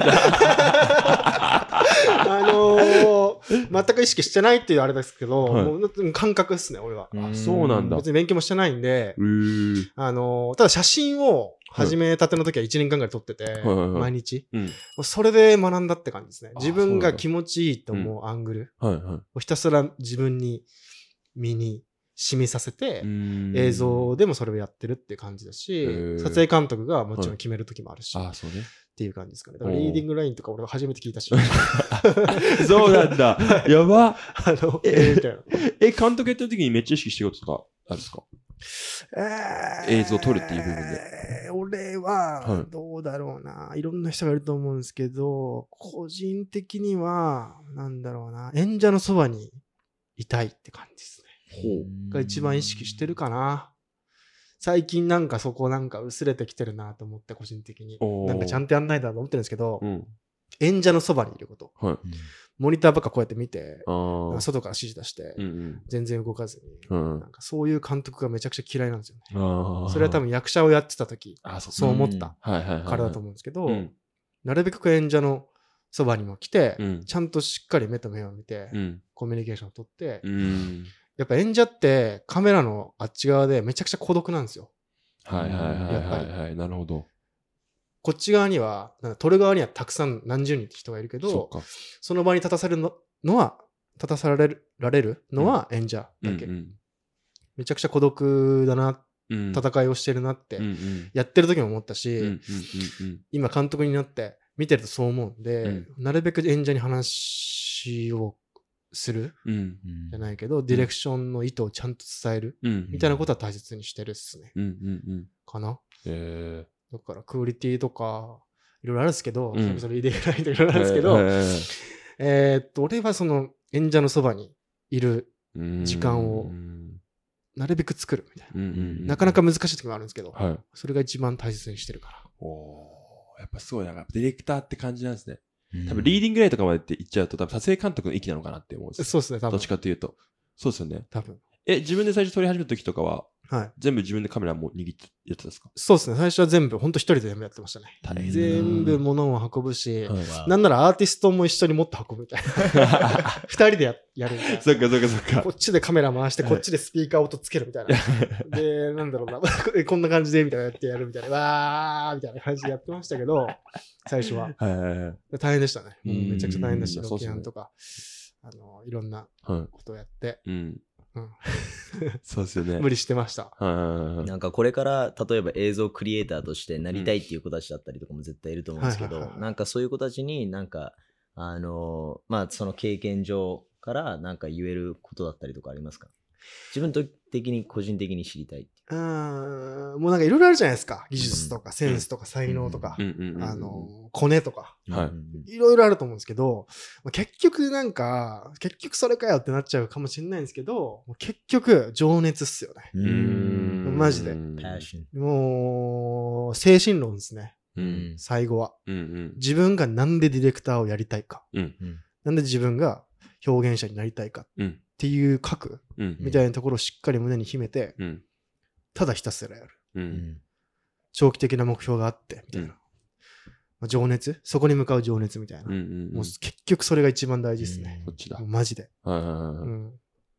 全く意識してないっていうあれですけど、もう感覚ですね、俺は。 そうなんだ。 別に勉強もしてないんで、ただ写真を始めたての時は1年間ぐらい撮ってて、毎日。それで学んだって感じですね。自分が気持ちいいと思うアングルをひたすら自分に身に染みさせて、映像でもそれをやってるって感じだし、撮影監督がもちろん決める時もあるし、っていう感じですかね。だからリーディングラインとか俺は初めて聞いたし。 そうなんだ。やば。 みたいな。 監督やってる時にめっちゃ意識してることとかあるんですか？映像を撮るっていう部分で。 俺は、どうだろうな。いろんな人がいると思うんですけど、個人的には、なんだろうな。演者のそばにいたいって感じですね。が一番意識してるかな。最近なんかそこなんか薄れてきてるなと思って個人的に。なんかちゃんとやんないだと思ってるんですけど、演者のそばにいること。モニターばっかこうやって見て、外から指示出して、全然動かずに、なんかそういう監督がめちゃくちゃ嫌いなんですよね。それは多分役者をやってた時、そう思ったからだと思うんですけど、なるべく演者のそばにも来て、ちゃんとしっかり目と目を見て、コミュニケーションを取って、やっぱ演者ってカメラのあっち側でめちゃくちゃ孤独なんですよ。 なるほど。 こっち側には、撮る側にはたくさん何十人って人がいるけど、その場に立たされるのは演者だけ。めちゃくちゃ孤独だな、戦いをしてるなって、やってる時も思ったし、今監督になって見てるとそう思うんで、なるべく演者に話をする、じゃないけど、ディレクションの意図をちゃんと伝える、みたいなことは大切にしてるっすね。かな。だからクオリティとかいろいろあるんですけど、それリーディングラインとかいろいろあるんですけど、俺はその演者のそばにいる時間をなるべく作るみたいな。なかなか難しい時もあるんですけど、それが一番大切にしてるから。 やっぱすごいなんかディレクターって感じなんですね。多分リーディングラインとかまでって言っちゃうと多分撮影監督の域なのかなって思うんですよ。 そうですね、多分。 どっちかっていうと。そうですよね。 多分。 自分で最初撮り始めた時とかは、全部自分でカメラも握ってやってたんですか？ そうですね。最初は全部、ほんと一人で全部やってましたね。全部物を運ぶし、なんならアーティストも一緒に持って運ぶみたいな。二人でやるみたいな。 そっか。 こっちでカメラ回して、こっちでスピーカー音つけるみたいな。で、なんだろうな。こんな感じでみたいなやってやるみたいな。わーみたいな感じでやってましたけど、最初は。大変でしたね。めちゃくちゃ大変だし、ロケハンとか、いろんなことをやって。 そうですよね。 無理してました。 なんかこれから例えば映像クリエイターとしてなりたいっていう子たちだったりとかも絶対いると思うんですけど、なんかそういう子たちになんかその経験上からなんか言えることだったりとかありますか？自分的に個人的に知りたい。 もうなんかいろいろあるじゃないですか。技術とかセンスとか才能とか、コネとか、いろいろあると思うんですけど、結局それかよってなっちゃうかもしれないんですけど、結局情熱っすよね。マジで。もう精神論ですね。最後は。自分がなんでディレクターをやりたいか。なんで自分が表現者になりたいかっていう核みたいなところをしっかり胸に秘めて、ただひたすらやる。長期的な目標があって、みたいな。情熱、そこに向かう情熱みたいな。もう結局それが一番大事ですね。 こっちだ。 マジで。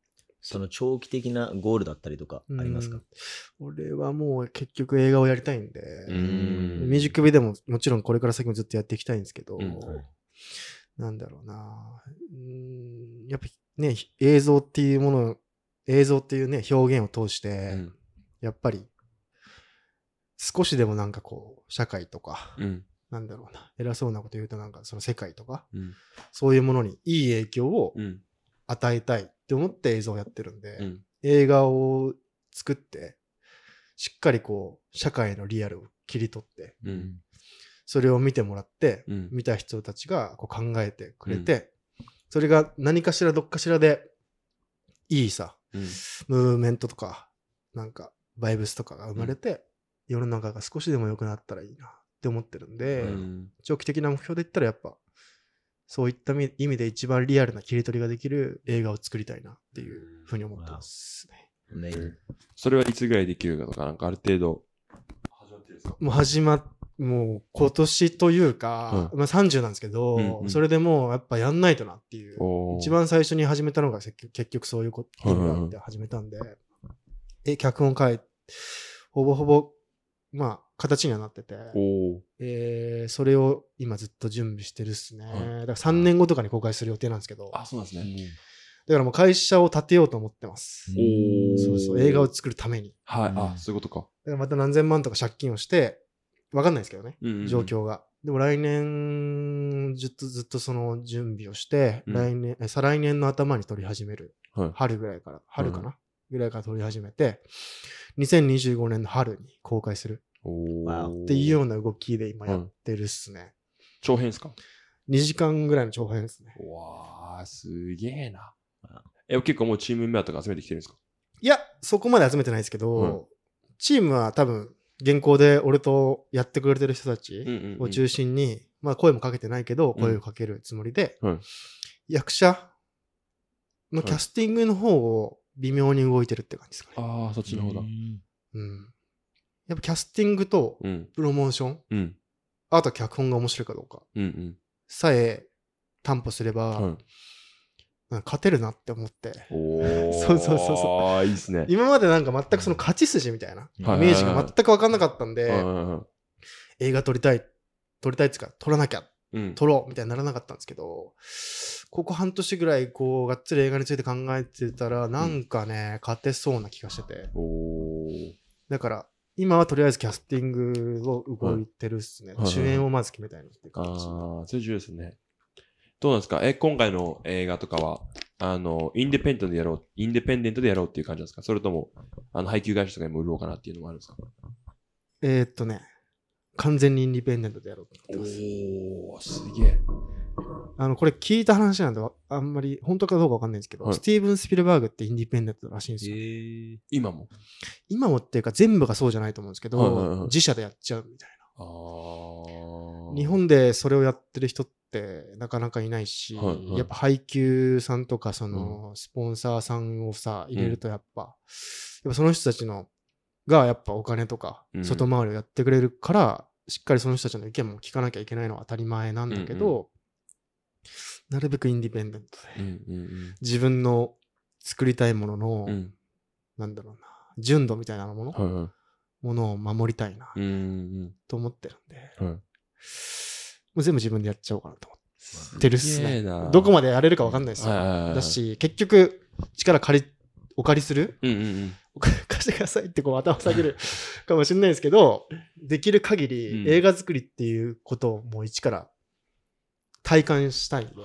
その長期的なゴールだったりとかありますか？ 俺はもう結局映画をやりたいんで、 んミュージックビデオももちろんこれから先もずっとやっていきたいんですけど、 うんなんだろうな、やっぱね、映像っていうね、表現を通して、 うんやっぱり少しでもなんかこう、社会とか、 うんなんだろうな、偉そうなこと言うとなんかその世界とか、 うんそういうものにいい影響をうん与えたいって思って映像をやってるんで、 うん映画を作って、しっかりこう、社会のリアルを切り取って、 うんそれを見てもらって、 うん見た人たちがこう考えてくれて、それが何かしらどっかしらでいいさ、 うんムーブメントとか、なんかバイブスとかが生まれて、世の中が少しでも良くなったらいいなって思ってるんで、 うん長期的な目標で言ったらやっぱ、そういった意味で一番リアルな切り取りができる映画を作りたいなっていうふうに思ってますね。 それはいつぐらいできるかとか、なんかある程度始まってるんですか？ もう今年というか、まあ30なんですけど、 うんうんそれでもうやっぱやんないとなっていう、一番最初に始めたのが結局そういうこと意味があって始めたんで、脚本書いて、ほぼほぼ、まあ形にはなってて、それを今ずっと準備してるっすね。だから3年後とかに公開する予定なんですけど、 あ、そうなんですね。 だからもう会社を建てようと思ってます。 おそうそう、映画を作るために。 はい、あ、そういうことか。 だからまた何千万とか借金をして、わかんないですけどね、状況が。でも来年ずっとその準備をして、再来年の頭に撮り始める。春ぐらいから、春かな、ぐらいから撮り始めて、2025年の春に公開する。っていうような動きで今やってるっすね。 長編ですか ？2時間ぐらいの長編ですね。 わー、すげえな。結構もうチームメンバーとか集めてきてるんですか？ いや、そこまで集めてないですけど、チームは多分、現行で俺とやってくれてる人たちを中心に、まあ声もかけてないけど、声をかけるつもりで、役者のキャスティングの方を微妙に動いてるって感じですかね。 ああ、そっちの方だ。 やっぱキャスティングとプロモーション、あと脚本が面白いかどうかさえ担保すれば、勝てるなって思って。そう。 いいっすね。 今までなんか全くその勝ち筋みたいなイメージが全く分かんなかったんで、映画撮りたいっつうか、撮らなきゃ、撮ろうみたいにならなかったんですけど、ここ半年ぐらいこう、がっつり映画について考えてたら、なんかね、勝てそうな気がしてて。だから、今はとりあえずキャスティングを動いてるっすね。主演をまず決めたいなっていう感じ。 ああ、それ重要ですね。どうなんですか？今回の映画とかは、インディペンデントでやろうっていう感じなんですか？それとも、配給会社とかにも売ろうかなっていうのもあるんですか？ 完全にインディペンデントでやろうと思ってます。すげえ。 これ聞いた話なんで、あんまり本当かどうかわかんないんですけど、スティーブン・スピルバーグってインディペンデントらしいんですよ。 今もっていうか全部がそうじゃないと思うんですけど、自社でやっちゃうみたいな。日本でそれをやってる人ってなかなかいないし、やっぱ配給さんとかそのスポンサーさんをさ、入れるとやっぱその人たちのがやっぱお金とか外回りをやってくれるから、しっかりその人たちの意見も聞かなきゃいけないのは当たり前なんだけど、なるべくインディペンデントで、自分の作りたいものの、なんだろうな、純度みたいなものを守りたいな、と思ってるんで、もう全部自分でやっちゃおうかなと思ってるっすね。どこまでやれるか分かんないですよ。だし、結局、力お借りする、貸してくださいってこう頭下げるかもしれないですけど、できる限り映画作りっていうことをもう一から体感したいんで、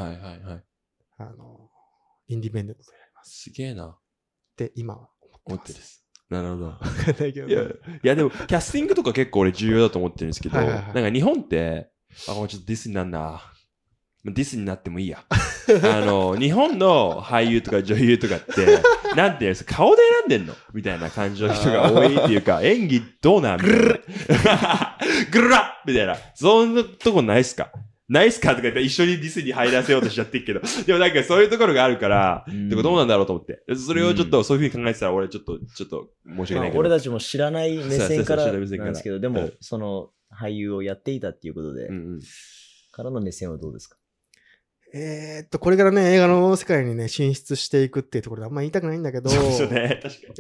インディペンデントでやります。 すげえな。 って今は思ってます。 なるほど。いやでも、キャスティングとか結構俺重要だと思ってるんですけど、なんか日本って、ちょっとディスになんな。ディスになってもいいや。日本の俳優とか女優とかって、なんていうんですか、顔で選んでんのみたいな感じの人が多いっていうか、演技どうなんみたいな。ぐるらみたいな。そんなとこないっすかとか言ったら一緒にディスに入らせようとしちゃってるけど、でもなんかそういうところがあるから、どうなんだろうと思って。それをちょっとそういうふうに考えてたら俺ちょっと申し訳ないけど。 俺たちも知らない目線からなんですけど、でもその俳優をやっていたっていうことで、からの目線はどうですか？ これからね、映画の世界にね、進出していくっていうところであんま言いたくないんだけど、 そうですよね。確かに。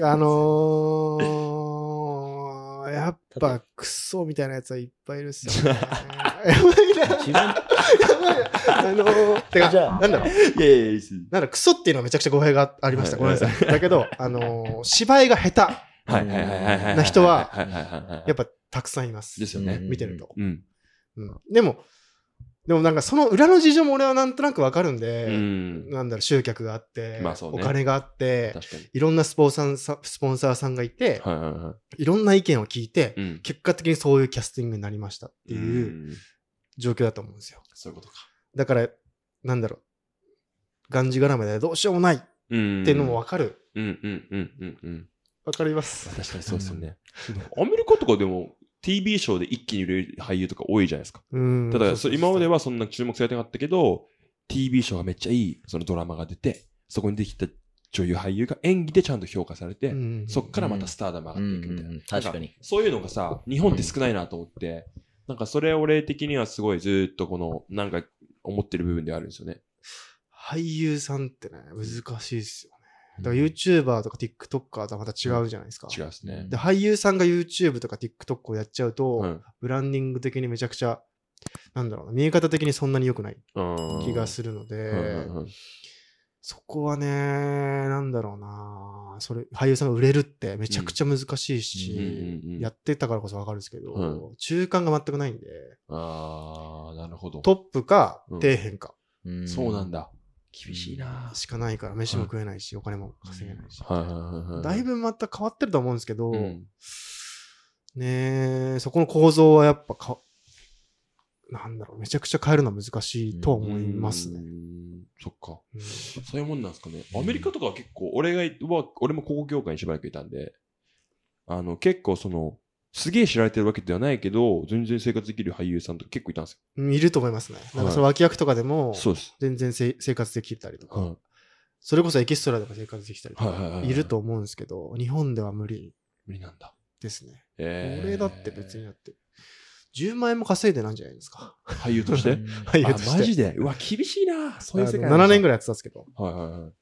やっぱクソみたいなやつはいっぱいいるっすよね。やばいな。 一番やばいな。てか、 じゃあなんだろう。 いやいやいやいいっす。 なんだ、クソっていうのはめちゃくちゃ語弊がありました。ごめんなさい。だけど、芝居が下はいはいはいはいはい。 な人ははいはいはいはい。 手、やっぱたくさんいます。 ですよね。 見てると。 うん。 でもなんかその裏の事情も俺はなんとなくわかるんうで、 ん。 なんだろう、集客があって、 まあそうねお金があって、 確かに。 いろんなスポンサーさんがいて、 はいはいはいろんな意見を聞いて、 い。 結果的にそういうキャスティングになりましたっていううん。 状況だと思うんですよ。 そういうことか。 だから、なんだろう、がんじがらめでどうしようもないってうん。 いうのもわかる。 うんうんうんうんうん。 わかります。 確かにそうですよね。アメリカとかでも TV ショーで一気に売れる俳優とか多いじゃないですか。ただ、今まではそんな注目されてなかったけど、TV ショーがめっちゃいいそのドラマが出て、そこにできた女優俳優が演技でちゃんと評価されて、そっからまたスターダム上がっていくみたいな。 確かに。 そういうのがさ、日本って少ないなと思って、なんかそれ俺的にはすごいずっとこの、なんか思ってる部分ではあるんですよね。 俳優さんってね、難しいですよね。だから YouTuber とか TikToker とはまた違うじゃないですか。 違うですね。 で、俳優さんが YouTube とか TikTok をやっちゃうと、 うんブランディング的にめちゃくちゃ、なんだろうな、見え方的にそんなに良くない気がするので、そこはね、なんだろうな、俳優さんが売れるってめちゃくちゃ難しいし、やってたからこそわかるんですけど、中間が全くないんで、 あー、なるほど。 トップか底辺かそうなんだ。厳しいなしかないから、飯も食えないし、お金も稼げないし。 はいはいはいはい。 だいぶまた変わってると思うんですけど、 うんねえ、そこの構造はやっぱなんだろう、めちゃくちゃ変えるのは難しいとは思いますね。 そっか。そういうもんなんですかね。アメリカとかは結構、俺も広告業界にしばらくいたんで、結構すげえ知られてるわけではないけど、全然生活できる俳優さんとか結構いたんですよ。 いると思いますね。なんかその脇役とかでも、 そうです。 全然生活できたりとか、 はいそれこそエキストラでも生活できたりとか、 はいはいはいはいいると思うんですけど、日本では無理無理なんだ。 ですね。 俺俺だって別にだって、10万円も稼いでないんじゃないですか。 俳優として俳優として。 マジでうわ、厳しいな。そういう世界 7年ぐらい。 らいやってたんですけど、 はいはいはい。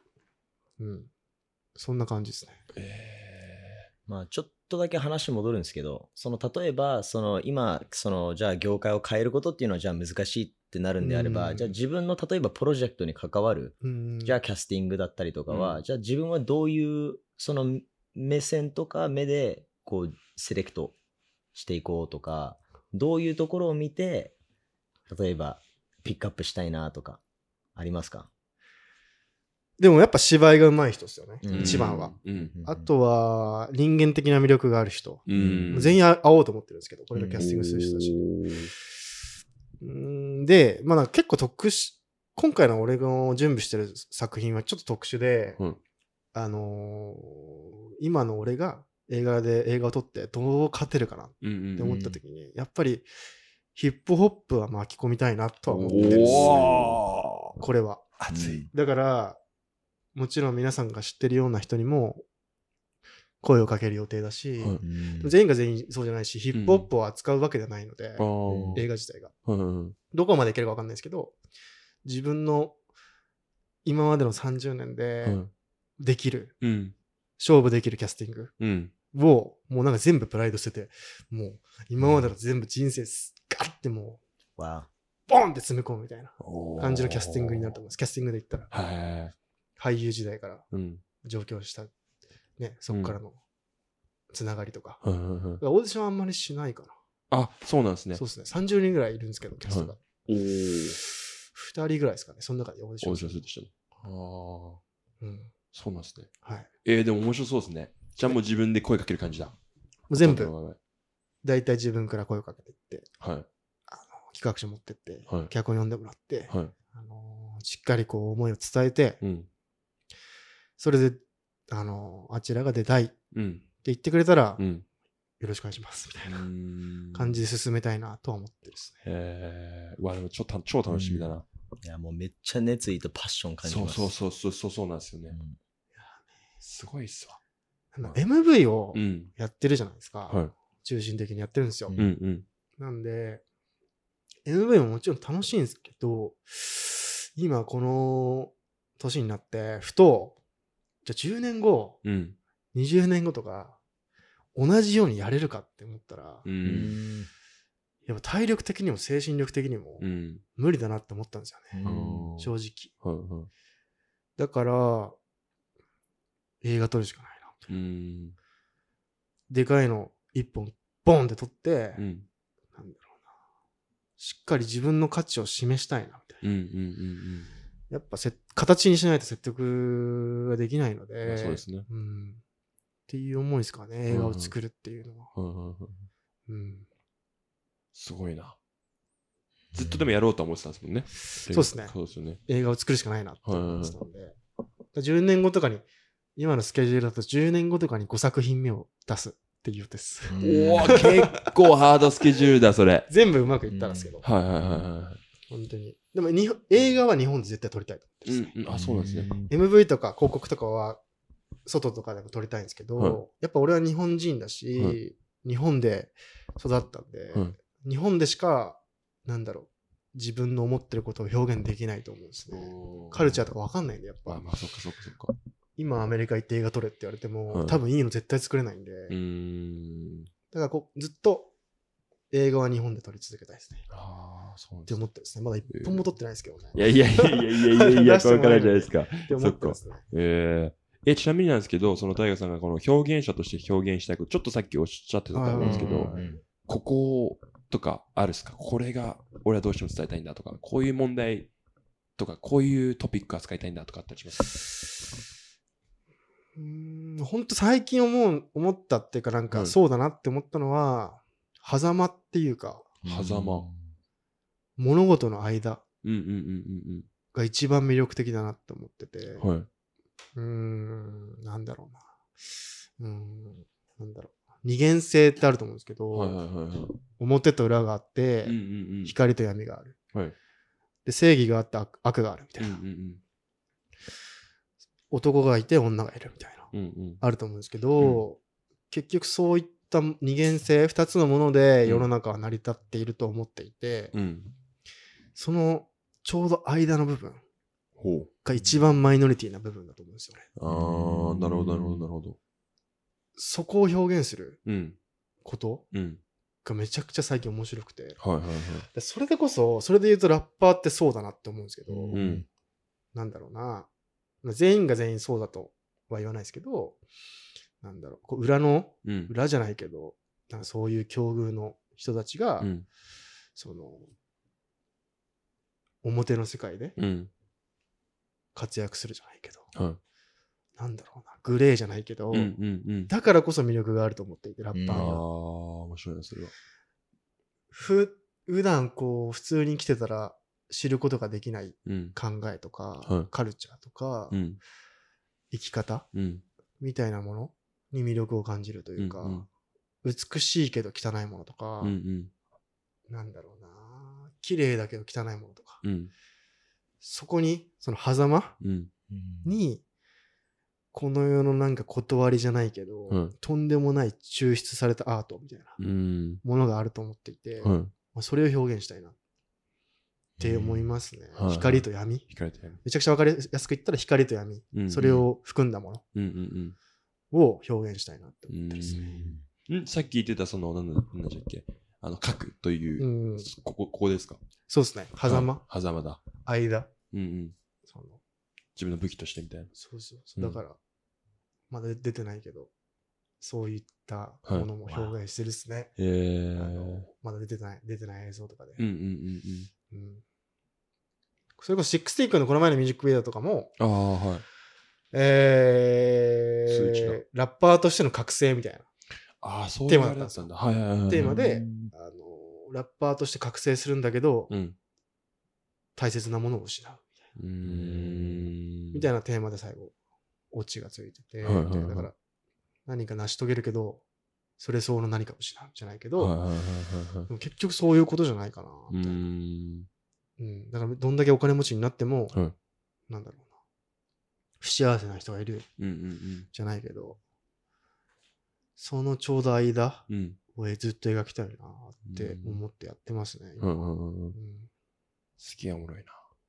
そんな感じですね。 まあちょっとだけ話戻るんですけど、例えば今じゃあ業界を変えることっていうのはじゃあ難しいってなるんであれば、じゃあ自分の例えばプロジェクトに関わる、じゃあキャスティングだったりとかは、じゃあ自分はどういう目線とか目でこうセレクトしていこうとか、どういうところを見て例えばピックアップしたいなとかありますか？ でもやっぱ芝居が上手い人ですよね、一番は。 うんあとは人間的な魅力がある人。 うん全員会おうと思ってるんですけど、これがキャスティングする人たちで。で、まあ結構今回の俺が準備してる作品はちょっと特殊で、今の俺が映画を撮ってどう勝てるかなって思った時に、やっぱりヒップホップは巻き込みたいなとは思ってるんですよ。これは。 熱い。 だから、もちろん皆さんが知ってるような人にも声をかける予定だし、全員が全員そうじゃないし、ヒップホップを扱うわけじゃないので、映画自体が。どこまでいけるか分かんないですけど、自分の今までの30年でできる、勝負できるキャスティングを、もうなんか全部プライド捨てて、もう今までの全部人生ガッてもう、ボンって詰め込むみたいな感じのキャスティングになると思います。キャスティングで言ったら。俳優時代から上京した、ね、そこからのつながりとか。オーディションあんまりしないかな。 あ、そうなんですね。 そうですね。30人ぐらいいるんですけど、キャストが。2人ぐらいですかね。その中でオーディションするとしても。そうなんですね。 はい。 でも面白そうですね。じゃあもう自分で声かける感じだ。もう全部、大体自分から声をかけていって、企画書持ってって、脚本読んでもらって、しっかりこう思いを伝えて、それで、あちらが出たいって言ってくれたら、よろしくお願いします、みたいな感じで進めたいなとは思ってですね。 うわ、でも超楽しみだな。 いや、もうめっちゃ熱意とパッション感じます。 そうなんですよね。すごいっすわ。 MV をやってるじゃないですか。中心的にやってるんですよ。なんで、MV ももちろん楽しいんですけど、 今この年になって、ふと、じゃあ10年後、20年後とか、同じようにやれるかって思ったら、やっぱ体力的にも精神力的にも無理だなって思ったんですよね。正直。だから、映画撮るしかないな。でかいの一本ボンって撮って、なんだろうな。しっかり自分の価値を示したいな、みたいな。やっぱ形にしないと説得ができないので、 そうですね。 っていう思いですかね、映画を作るっていうのは。 すごいな。ずっとでもやろうと思ってたんですもんね。 そうですね。 そうですよね。 映画を作るしかないなって思ってたので、10年後とかに、今のスケジュールだと10年後とかに5作品目を出すっていう予定です。 おお、結構ハードスケジュールだ、それ。 全部うまくいったんですけど。本当に。でも映画は日本で絶対撮りたいと思ってます。 そうなんですね。 MV とか広告とかは外とかでも撮りたいんですけど、やっぱ俺は日本人だし、日本で育ったんで、日本でしか、なんだろう、自分の思ってることを表現できないと思うんですね。カルチャーとかわかんないんで、やっぱ。 そっかそっかそっか。 今アメリカ行って映画撮れって言われても、多分いいの絶対作れないんで。だからずっと映画は日本で撮り続けたいですね。 そうって思ってですね。まだ一本も撮ってないですけどね。 いや、これからじゃないですか。 って思ってますね。 ちなみになんですけど、その大河さんがこの表現者として表現したいこと、ちょっとさっきおっしゃってたと思うんですけど、こことかあるっすか？これが俺はどうしても伝えたいんだとか、こういう問題とか、こういうトピック扱いたいんだとかあったりします？ 本当最近思ったっていうかなんかそうだなって思ったのは、狭間っていうか、 狭間。 物事の間が一番魅力的だなって思ってて、なんだろうな。なんだろう。二元性ってあると思うんですけど、表と裏があって、光と闇がある。で、正義があって悪があるみたいな。男がいて女がいるみたいな。あると思うんですけど、結局そういった二元性、二つのもので世の中は成り立っていると思っていて、そのちょうど間の部分が一番マイノリティな部分だと思うんですよね。 なるほど、なるほど、なるほど。 そこを表現することがめちゃくちゃ最近面白くて。それでこそ、それで言うとラッパーってそうだなって思うんですけど、なんだろうな。全員が全員そうだとは言わないですけど、なんだろう、裏じゃないけど、なんかそういう境遇の人たちが、その、表の世界で活躍するじゃないけど、なんだろうな、グレーじゃないけど、だからこそ魅力があると思っていて、ラッパーが。 面白いな、それは。 普段こう、普通に生きてたら知ることができない考えとか、カルチャーとか、生き方みたいなものに魅力を感じるというか、美しいけど汚いものとか、なんだろうな、綺麗だけど汚いものとか、そこに、その狭間に、この世のなんか断りじゃないけど、とんでもない抽出されたアートみたいなものがあると思っていて、それを表現したいなって思いますね。光と闇。めちゃくちゃわかりやすく言ったら光と闇。それを含んだものを表現したいなって思ってですね。 さっき言ってたその、なんだっけ、書くという、ここですか？ そうですね。狭間。 狭間だ。 間。 自分の武器としてみたいな。 そうだから、まだ出てないけど、そういったものも表現してるっすね。まだ出てない映像とかで。それこそ60のこの前のミュージックビデオとかも、ラッパーとしての覚醒みたいな。テーマだったんですよ。テーマで、ラッパーとして覚醒するんだけど、大切なものを失う。みたいなテーマで最後、オチがついてて、だから、何か成し遂げるけど、それ相応の何かを失うじゃないけど、結局そういうことじゃないかな、みたいな。だから、どんだけお金持ちになっても、なんだろうな。不幸せな人がいる、じゃないけど、そのちょうど間をずっと描きたいなって思ってやってますね。 すげえおもろいな。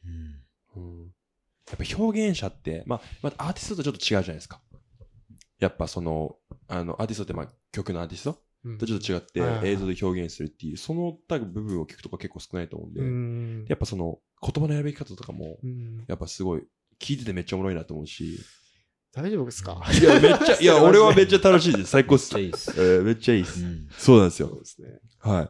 やっぱ表現者って、まあアーティストとちょっと違うじゃないですか。やっぱその、アーティストってまあ曲のアーティストとちょっと違って映像で表現するっていう、その多分部分を聞くとか結構少ないと思うんで、やっぱその言葉の選び方とかも、やっぱすごい、聞いててめっちゃおもろいなと思うし。 大丈夫ですか？ いや、めっちゃ、いや、俺はめっちゃ楽しいです。最高っす。めっちゃいいっす。そうなんですよ。 そうですね。 はい。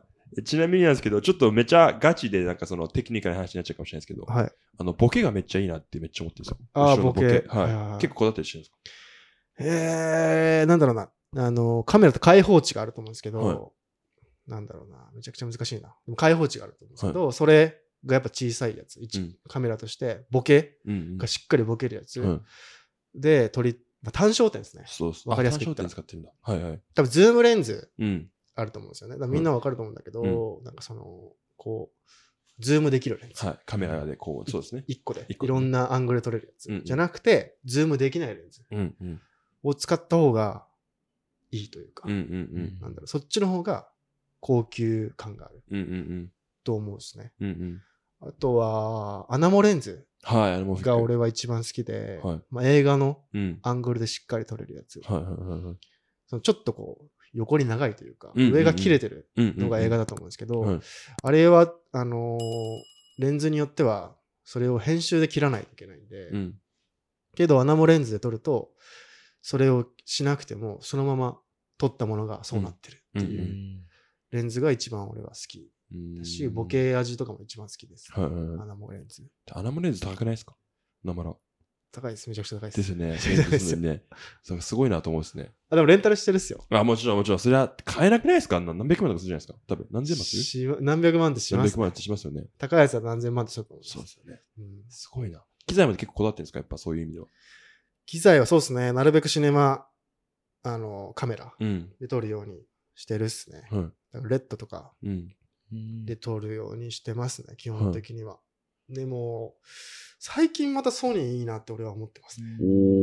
ちなみになんですけど、ちょっとめっちゃガチでなんかそのテクニカルな話になっちゃうかもしれないですけど、 はい。 ボケがめっちゃいいなってめっちゃ思ってるんですよ。 ああ、ボケ。 はい。結構こだわったりしてるんですか？なんだろうな。カメラと開放値があると思うんですけど、なんだろうな。めちゃくちゃ難しいな。でも開放値があると思うんですけど、それがやっぱ小さいやつ。カメラとしてボケがしっかりボケるやつ。で、単焦点ですね。 そうそう。 わかりやすく言ったら。 単焦点使ってるんだ。はいはい。 多分、ズームレンズあると思うんですよね。みんなわかると思うんだけど、なんかその、こう、ズームできるレンズ。 はい。カメラでこう、そうですね。 1個で。いろんなアングルで撮れるやつ。じゃなくて、ズームできないレンズを使った方がいいというか、なんだろう、そっちの方が高級感があると思うんですね。あとは、アナモレンズ。はい、が俺は一番好きで、まあ、映画のアングルでしっかり撮れるやつ。そのちょっとこう、横に長いというか、上が切れてるのが映画だと思うんですけど、あれは、レンズによっては、それを編集で切らないといけないんで、けどアナモレンズで撮ると、それをしなくても、そのまま撮ったものがそうなってるっていうレンズが一番俺は好き。だし、ボケ味とかも一番好きです。アナモレンズ。 アナモレンズ高くないですか？生ら。 高いです。めちゃくちゃ高いです。 ですよね。ですよね。すごいなと思うんですね。 でもレンタルしてるっすよ。 もちろん。それは買えなくないですか？何百万とかするじゃないですか。多分。何千万する？ 何百万ってします。 何百万ってしますよね。 高いやつは何千万ってします。 そうですよね。すごいな。機材まで結構こだわってるんですか？やっぱそういう意味では。 機材はそうですね。なるべくシネマ、カメラで撮るようにしてるっすね。レッドとか。で撮るようにしてますね、基本的には。でも、最近またソニーいいなって俺は思ってますね。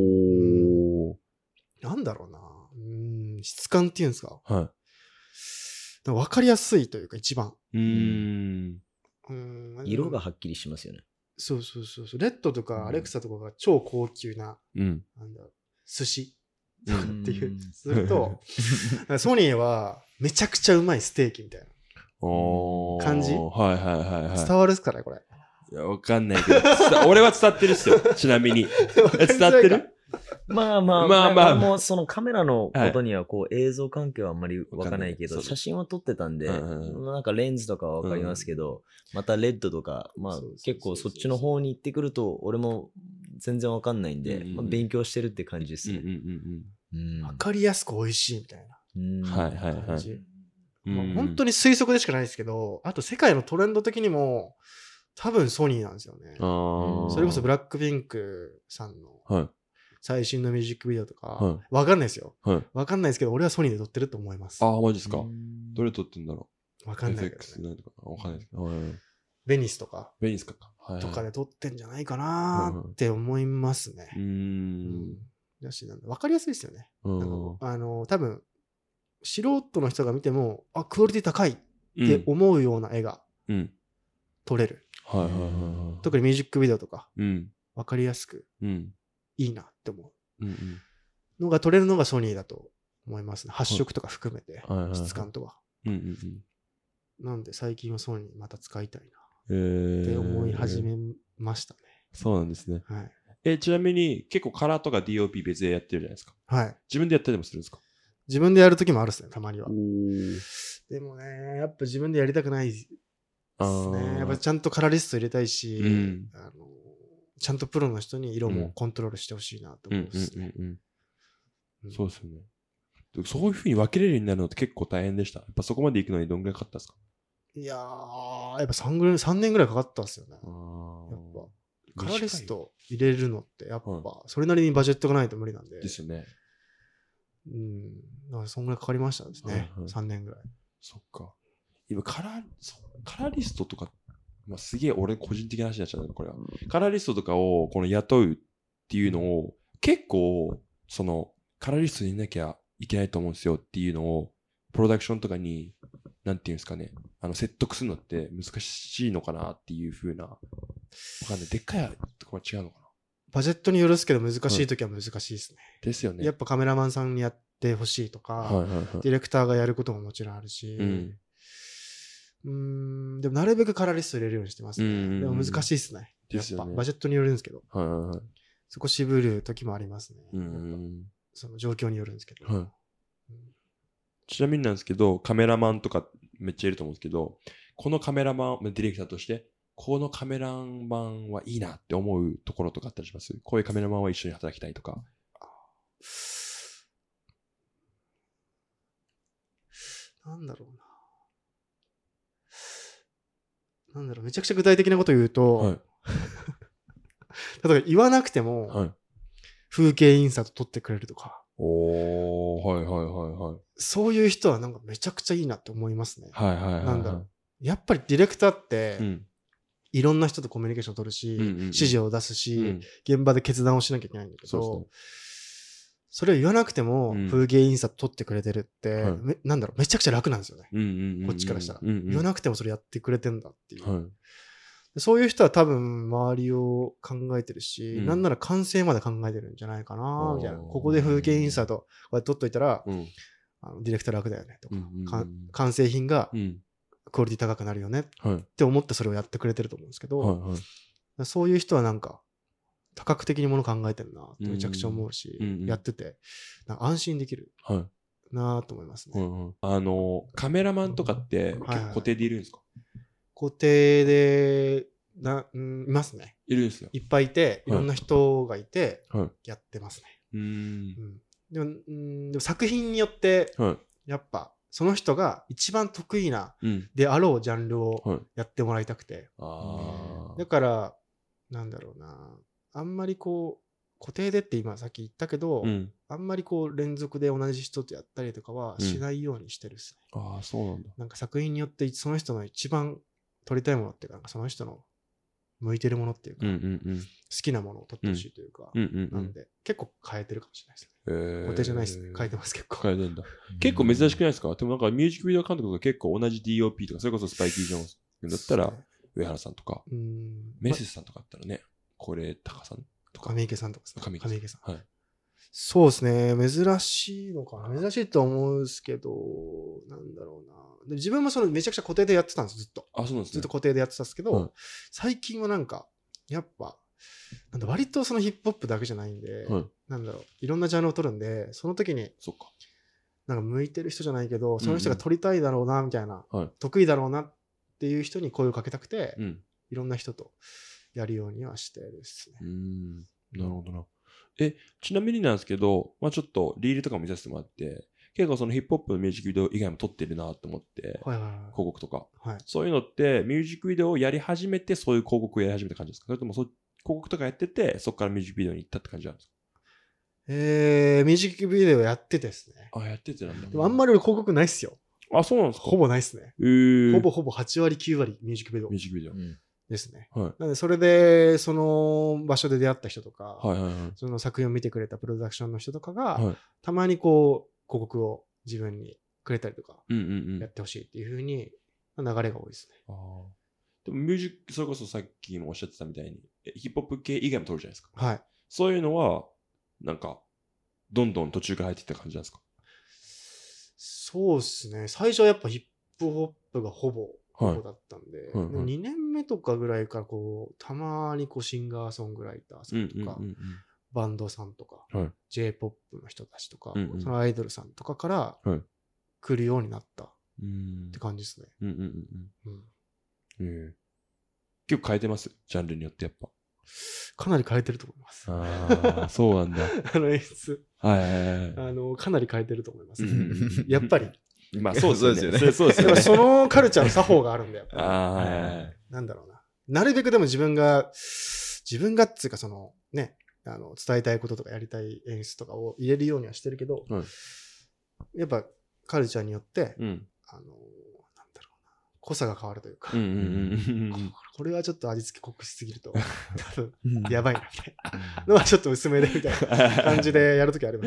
なんだろうな。質感っていうんですか。わかりやすいというか、一番。 色がはっきりしますよね。 そう。レッドとかアレクサとかが超高級な、なんだろう、寿司っていう、すると、ソニーはめちゃくちゃうまいステーキみたいな。感じ？伝わるっすかね、これ。 いや、わかんないけど。俺は伝ってるっすよ。ちなみに。伝ってる？ まあ、もうそのカメラのことにはこう映像関係はあんまりわかんないけど、写真は撮ってたんで、なんかレンズとかはわかりますけど、またレッドとか、まあ結構そっちの方に行ってくると、俺も全然わかんないんで、勉強してるって感じですね。 わかりやすく美味しいみたいな感じ。本当に推測でしかないですけど、あと世界のトレンド的にも多分ソニーなんですよね。それこそブラックピンクさんの最新のミュージックビデオとか、わかんないですよ。わかんないですけど、俺はソニーで撮ってると思います。 マジですか？どれ撮ってんだろう？わかんないけど、 ね。わかんないですけど。 ベニスとか。 ベニスか。 とかで撮ってんじゃないかなーって思いますね。だし、わかりやすいですよね。多分、素人の人が見ても、クオリティ高いって思うような絵が撮れる。特にミュージックビデオとか、わかりやすくいいなって思うのが撮れるのがソニーだと思いますね。発色とか含めて、質感とか。なんで最近はソニーまた使いたいなって思い始めましたね。 そうなんですね。ちなみに結構カラーとか DOP 別でやってるじゃないですか。自分でやったりもするんですか？ 自分でやるときもあるっすね、たまには。でもね、やっぱ自分でやりたくないですね。やっぱちゃんとカラーリスト入れたいし、ちゃんとプロの人に色もコントロールしてほしいなと思うんですね。 そうですよね。そういう風に分けれるようになるのって結構大変でした。やっぱそこまで行くのにどんぐらいかかったんですか？ いやー、やっぱ3年ぐらいかかったんですよね。やっぱカラーリスト入れるのってやっぱそれなりにバジェットがないと無理なんで。 ですよね。 だからそんぐらいかかりましたですね。3年ぐらい。 そっか。今カラーリストとか、すげえ俺個人的な話になっちゃうのこれは。カラーリストとかをこの雇うっていうのを結構そのカラーリストにいなきゃいけないと思うんですよっていうのをプロダクションとかになんていうんですかね、説得するのって難しいのかなっていう風なわかんない。でっかいとこは違うのかな。 バジェットによるっすけど難しい時は難しいですね。 ですよね。 やっぱカメラマンさんにやってほしいとか、ディレクターがやることももちろんあるし、でもなるべくカラーリスト入れるようにしてますね。でも難しいですね。やっぱバジェットによるんですけど、そこ渋る時もありますね。その状況によるんですけど。 ちなみになんですけど、カメラマンとかめっちゃいると思うんですけど、このカメラマン、ディレクターとして、このカメラマンはいいなって思うところとかあったりします？こういうカメラマンは一緒に働きたいとか。 なんだろうな。めちゃくちゃ具体的なこと言うと、例えば言わなくても、風景印刷撮ってくれるとか。そういう人はなんかめちゃくちゃいいなって思いますね。なんだろう。やっぱりディレクターって、いろんな人とコミュニケーションを取るし、指示を出すし、現場で決断をしなきゃいけないんだけど、それを言わなくても風景印刷取ってくれてるって、なんだろう、めちゃくちゃ楽なんですよね。こっちからしたら。言わなくてもそれやってくれてんだっていう。そういう人は多分周りを考えてるし、なんなら完成まで考えてるんじゃないかな、みたいな。ここで風景印刷とこうやって取っといたら、ディレクター楽だよね、とか、完成品がクオリティ高くなるよねって思ってそれをやってくれてると思うんですけど、そういう人はなんか、多角的にもの考えてるなってめちゃくちゃ思うし、やってて、安心できるなと思いますね。 カメラマンとかって結構固定でいるんですか？ 固定で、いますね。 いるんですよ。 いっぱいいて、いろんな人がいて、やってますね。でも作品によって、やっぱ、その人が一番得意なであろうジャンルをやってもらいたくて。だから、なんだろうな。あんまりこう、固定でって今さっき言ったけど、あんまりこう連続で同じ人とやったりとかはしないようにしてるっすね。 そうなんだ。 なんか作品によってその人の一番撮りたいものっていうか、なんかその人の向いてるものっていうか、好きなものを撮ってほしいというか、なんで結構変えてるかもしれないですね。固定じゃないですね。変えてます結構。 変えてんだ。結構珍しくないですか？でもなんかミュージックビデオ監督とか結構同じ DOP とか、それこそスパイキー・ジョーンズだったら、上原さんとか、メセスさんとかだったらね、これ、タカさんとか。 上池さんとかですね。 上池さん。 はい。 そうですね。珍しいのかな。珍しいと思うんですけど、なんだろうな。で自分もそのめちゃくちゃ固定でやってたんです、ずっと。 そうなんですね。 ずっと固定でやってたんですけど、最近はなんか、やっぱ、なんだ割とそのヒップホップだけじゃないんで、なんだろう、いろんなジャンルを撮るんで、その時に、なんか向いてる人じゃないけど、その人が撮りたいだろうな、みたいな、得意だろうなっていう人に声をかけたくて、いろんな人とやるようにはしてるですね。 なるほどな。ちなみになんですけど、ちょっとリールとかも見させてもらって、結構そのヒップホップのミュージックビデオ以外も撮ってるなと思って、広告とか、そういうのってミュージックビデオをやり始めて、そういう広告をやり始めた感じですか？それとも広告とかやってて、そこからミュージックビデオに行ったって感じなんですか？ ミュージックビデオやっててですね。 やっててなんだ。 でもあんまり広告ないっすよ。 そうなんですか？ ほぼないっすね。ほぼ8割9割ミュージックビデオ。 ミュージックビデオ。 ですね。なので、それで、その場所で出会った人とか、その作品を見てくれたプロダクションの人とかが、たまにこう、広告を自分にくれたりとか、やってほしいっていう風に、流れが多いですね。 でもミュージック、それこそさっきもおっしゃってたみたいに、ヒップホップ系以外も撮るじゃないですか。そういうのは、なんか、どんどん途中から入っていった感じなんですか？ そうですね。最初はやっぱヒップホップがほぼだったんで、2年目とかぐらいからこう、たまにこうシンガーソングライターさんとか、バンドさんとか、J-POP の人たちとか、そのアイドルさんとかから来るようになったって感じですね。 結構変えてます？ジャンルによってやっぱ。 かなり変えてると思います。 そうなんだ。 演出。かなり変えてると思います。やっぱり。 そうですよね。そうですよね。 そのカルチャーの作法があるんだよ。なんだろうな。なるべくでも自分がっていうかそのね、伝えたいこととかやりたい演出とかを入れるようにはしてるけど、やっぱカルチャーによって、なんだろうな、濃さが変わるというか、これはちょっと味付け濃くしすぎると、多分やばいなみたいなのはちょっと薄めでみたいな感じでやるときあります。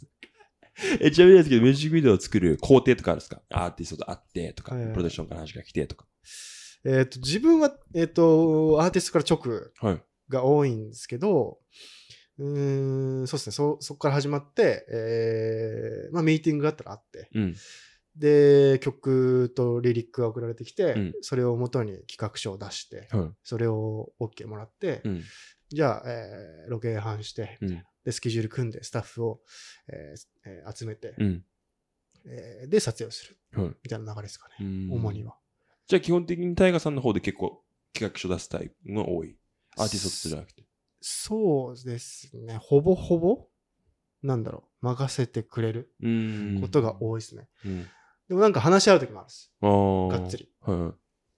ちなみにですけど、ミュージックビデオを作る工程とかあるんですか？アーティストと会ってとか、プロダクションから話が来てとか。 自分は、アーティストから直はい。 が多いんですけど、そうですね、そこから始まって、まあ、ミーティングがあったらあって、 うん。 で、曲とリリックが送られてきて、 うんそれを元に企画書を出して、 はい。 それを OK もらって、 うん。 じゃあ、ロケハンして、 うん。 で、スケジュール組んで、スタッフを、集めて、 うん。 で、撮影をする。 はい。 みたいな流れですかね。 うん主には。 じゃあ基本的にタイガさんの方で結構企画書出すタイプが多い。アーティストじゃなくて。 そうですね。ほぼほぼ、なんだろう、任せてくれることが多いですね。 うん。 でもなんか話し合うときもあるんです。 ああ。 がっつり。 は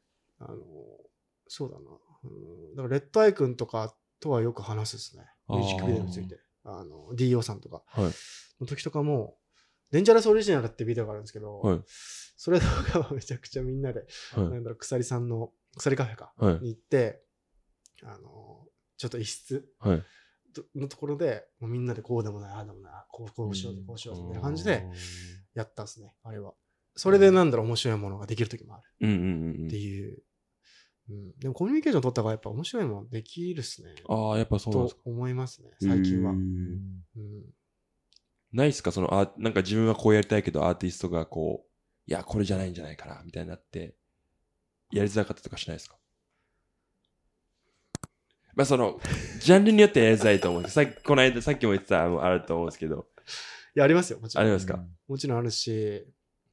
そうだな。だからレッドアイ君とかとはよく話すですね。 あーミュージックビデオについて。DO さんとか。 い。はい。 の時とかも、デンジャラスオリジナルってビデオがあるんですけど、 はい。 それとかはめちゃくちゃみんなで、 はい。 なんだろう、鎖さんの、鎖カフェか、 はい。 に行って、ちょっと一室はい。 のところで、もうみんなでこうでもない、ああでもない、こうしようぜ、こうしようぜ、みたいな感じでやったんですね、あれは。それでなんだろう、面白いものができる時もあるうんうんっていう。でもコミュニケーション取った方がやっぱ面白いものできるっすね。 ああ、やっぱそうなんですとか。 思いますね、最近は。 ないっすかそのなんか自分はこうやりたいけど、アーティストがこう、いや、これじゃないんじゃないかな、みたいになって、やりづらかったとかしないですか？まあその、ジャンルによってやりづらいと思うんです。さっきも言ってたあると思うんですけど。 いや、ありますよ、もちろん。 ありますか？ もちろんあるし、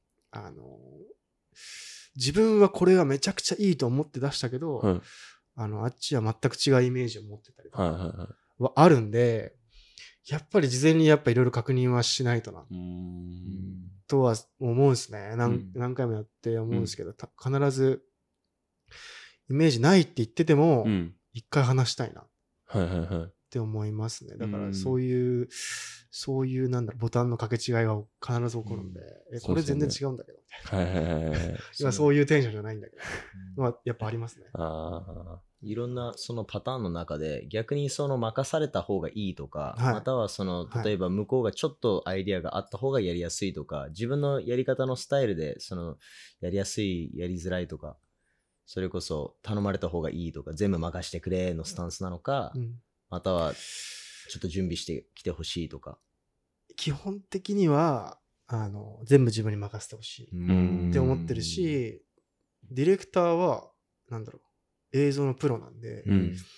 自分はこれがめちゃくちゃいいと思って出したけど、 はい。 あっちは全く違うイメージを持ってたりとかはいはいはい。 はあるんで、やっぱり事前にやっぱいろいろ確認はしないとな、とは思うんですね。何回もやって思うんですけど、必ずイメージないって言ってても、一回話したいなって思いますね。だからそういうなんだろう、ボタンの掛け違いは必ず起こるんで、これ全然違うんだけど、今そういうテンションじゃないんだけど、まあやっぱありますね。 いろんなそのパターンの中で逆にその任された方がいいとか、 はい、 またはその例えば向こうがちょっとアイディアがあった方がやりやすいとか、自分のやり方のスタイルでそのやりやすいやりづらいとか、それこそ頼まれた方がいいとか全部任してくれのスタンスなのか、またはちょっと準備してきてほしいとか。 基本的には全部自分に任せてほしいって思ってるし、ディレクターはなんだろう、映像のプロなんで、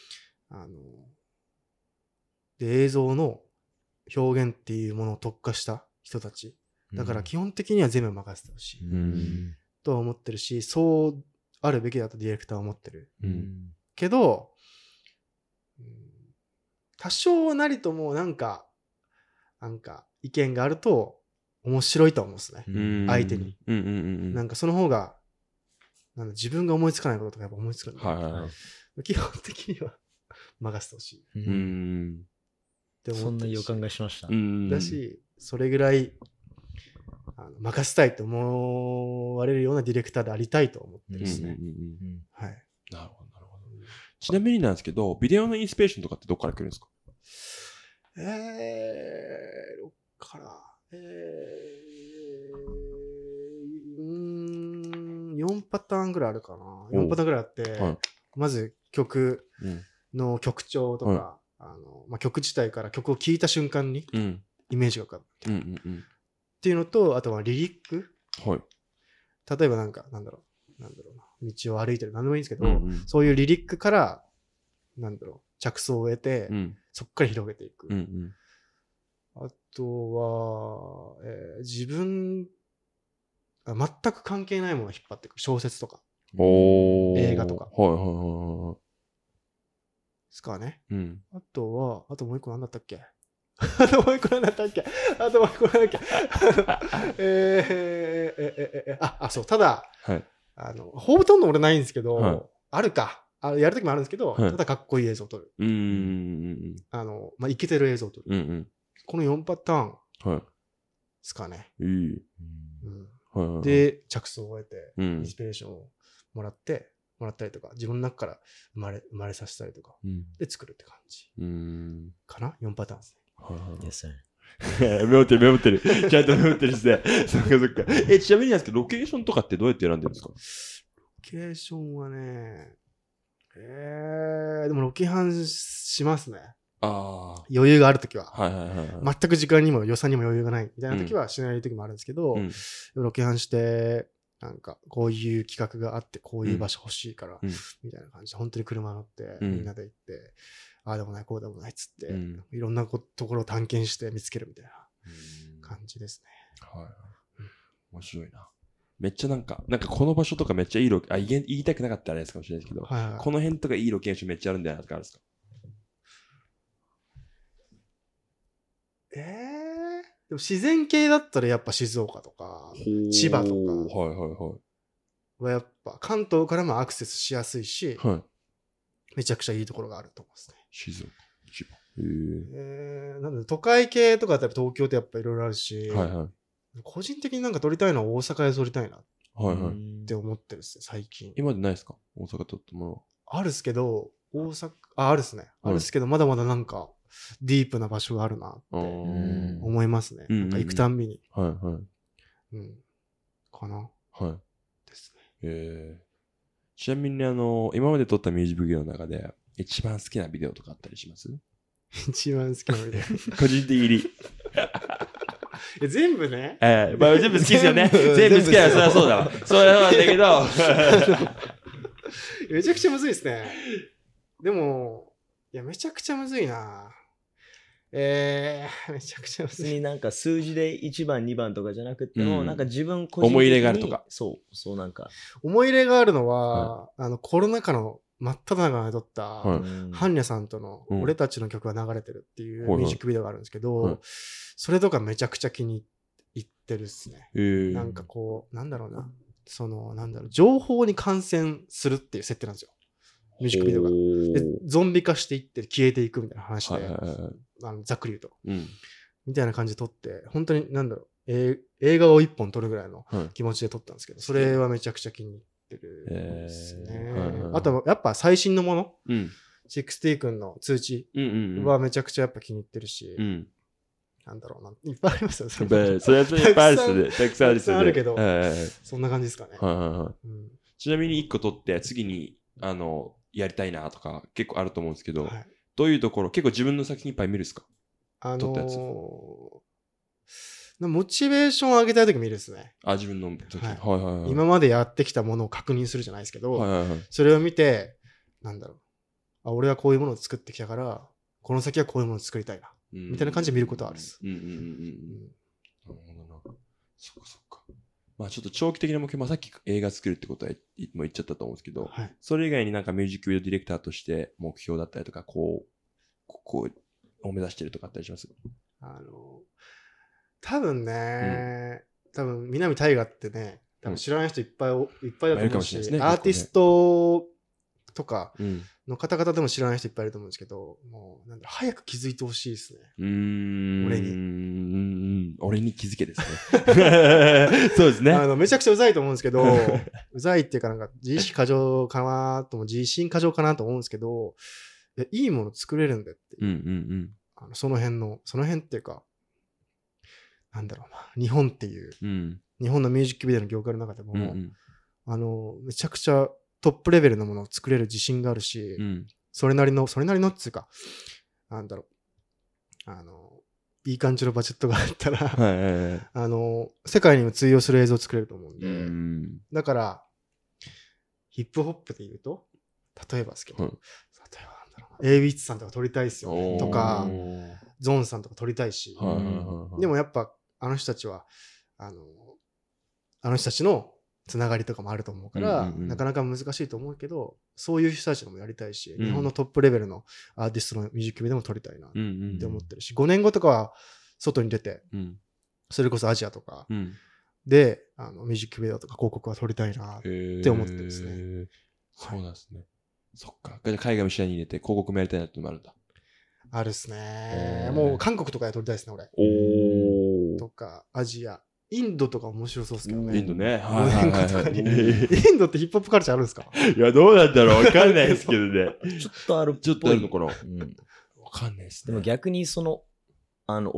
で映像の表現っていうものを特化した人たちだから基本的には全部任せてほしい、とは思ってるし、そうあるべきだとディレクターは思ってる、けど、多少なりともなんか意見があると面白いと思うんですね、相手に、なんかその方が自分が思いつかないこととかやっぱ思いつくんで、基本的には任せてほしいって思ってるし、 そんな予感がしました。 だし、それぐらい任せたいと思われるようなディレクターでありたいと思ってるんですね。はい。 なるほど、なるほど。ちなみになんですけど、ビデオのインスピレーションとかってどこから来るんですか？ どっから、4パターンぐらいあるかな。4パターンぐらいあって、まず曲の曲調とか、曲自体から曲を聴いた瞬間にイメージが浮かぶ。っていうのと、あとはリリック。例えばなんだろうな。道を歩いてる、なんでもいいんですけど、そういうリリックから、着想を得て、そっから広げていく。あとは、自分、全く関係ないものを引っ張っていく。小説とか。映画とか。ですかね。あともう一個なんだったっけそう、ただ、ほとんど俺ないんですけど、あるか。やるときもあるんですけど、ただかっこいい映像を撮る。イケてる映像を撮る。この4パターンですかね。で、着想を得て、インスピレーションをもらったりとか、自分の中から生まれさせたりとか、で作るって感じ。かな ?4 パターンですね。 メモってる。ちゃんとメモってるですね。そっか。ちなみになんですけど、ロケーションとかってどうやって選んでるんですか？ ロケーションはね、でもロケハンしますね。 ああ。 余裕があるときは。 はいはいはいはい。 全く時間にも予算にも余裕がないみたいなときはしないときもあるんですけど、 うんロケハンして、なんか、こういう企画があって、こういう場所欲しいから、 うんみたいな感じで、本当に車乗って、 うんみんなで行って、ああでもない、こうでもないっつって、 うんいろんなところを探検して見つけるみたいなうん感じですね。 はい。面白いな。めっちゃなんかこの場所とかめっちゃいい言いたくなかったらあれですかもしれないですけど、 はいはい、 この辺とかいいロケーションめっちゃあるんだよなとかあるんですか？ でも自然系だったらやっぱ静岡とか、千葉とかはいはいはい。 はやっぱ関東からもアクセスしやすいし、 はい。 めちゃくちゃいいところがあると思うんですね。 静岡、千葉。 なんで都会系とかだったら東京ってやっぱいろいろあるし、 はいはい。 個人的になんか撮りたいのは大阪で撮りたいなっはいはい。 て思ってるっすね、最近。 今までないですか？大阪撮ったものは。 あるっすけど、あるっすね。あるっすけど、まだまだなんか、ディープな場所があるなって思いますね。なんか行くたんびに。 はいはい。 うん。かな。 はい。 ですね。 ちなみに今まで撮ったミュージックビデオの中で、一番好きなビデオとかあったりします？ 一番好きなビデオ。 個人的に。 全部ね。 まあ全部好きですよね。全部好きだよ。そりゃそうだわ。そりゃそうなんだけど。 めちゃくちゃむずいですね。でも、いや、めちゃくちゃむずいな。めちゃくちゃむずい。 別になんか数字で1番、2番とかじゃなくても、なんか自分個人的に思い入れがあるとか。 そうなんか。 思い入れがあるのは、コロナ禍の真っ只中で撮った、 はいハンニャさんとの俺たちの曲が流れてるっていうミュージックビデオがあるんですけど、 はいそれとかめちゃくちゃ気に入ってるっすね。なんかか、 こう、情報に感染するっていう設定なんですよ。ミュージックビデオが。でゾンビ化していって消えていくみたいな話で、ざっくり言うと、みたいな感じで撮って、本当に映画を一本撮るぐらいの気持ちで撮ったんですけど、それはめちゃくちゃ気に入ってるですね。あとやっぱ最新のもの、60君の通知はめちゃくちゃやっぱ気に入ってるし、なんだろうな、いっぱいありますよ。 それはやっぱりたくさんあるですよね。 あるけど、そんな感じですかね。ちなみに1個取って次にやりたいなとか結構あると思うんですけど、どういうところ結構自分の作品いっぱい見るですか？撮ったやつ。 モチベーションを上げたいとき見るですね。 自分の作品。 今までやってきたものを確認するじゃないですけど、それを見て、なんだろう。俺はこういうものを作ってきたから、この先はこういうものを作りたいな。みたいな感じで見ることはあるです。 なるほどな。そっか。まあちょっと長期的な目標、さっき映画作るってことはも言っちゃったと思うんですけど、それ以外になんかミュージックビデオディレクターとして目標だったりとか、こうを目指してるとかあったりします？ 多分南大河ってね、多分知らない人いっぱいだと思うし、アーティストとかの方々でも知らない人いっぱいいると思うんですけど、もう早く気づいてほしいですね。 俺に気づけですね。そうですね。 めちゃくちゃうざいと思うんですけど、うざいっていうか自意識過剰かなと自信過剰かなと思うんですけど、いいもの作れるんだって。その辺っていうか、なんだろうな、日本っていう、日本のミュージックビデオの業界の中でも、めちゃくちゃトップレベルのものを作れる自信があるし、それなりのっていうか、なんだろう、いい感じのバジェットがあったら、世界にも通用する映像を作れると思うんで、だから、ヒップホップで言うと、例えばですけど、例えばなんだろうな、A-WITS さんとか撮りたいっすよね、とか、ゾーンさんとか撮りたいし、でもやっぱ、あの人たちは、あの人たちのつながりとかもあると思うから、なかなか難しいと思うけど、そういう人たちのもやりたいし、日本のトップレベルのアーティストのミュージックビデオも撮りたいなって思ってるし、5年後とかは外に出て、それこそアジアとかで、ミュージックビデオとか広告は撮りたいなって思ってるんですね。 そうなんですね。そっか。海外も視野に入れて広告もやりたいなってのもあるんだ。 あるっすね。もう韓国とかで撮りたいですね、俺。とか、アジア。インドとか面白そうですけどね。 インドね。 インドってヒップホップカルチャーあるんですか？ いや、どうなんだろう。わかんないですけどね。 ちょっとあるっぽい。 ちょっとあるのかな。わかんないですね。 でも逆に音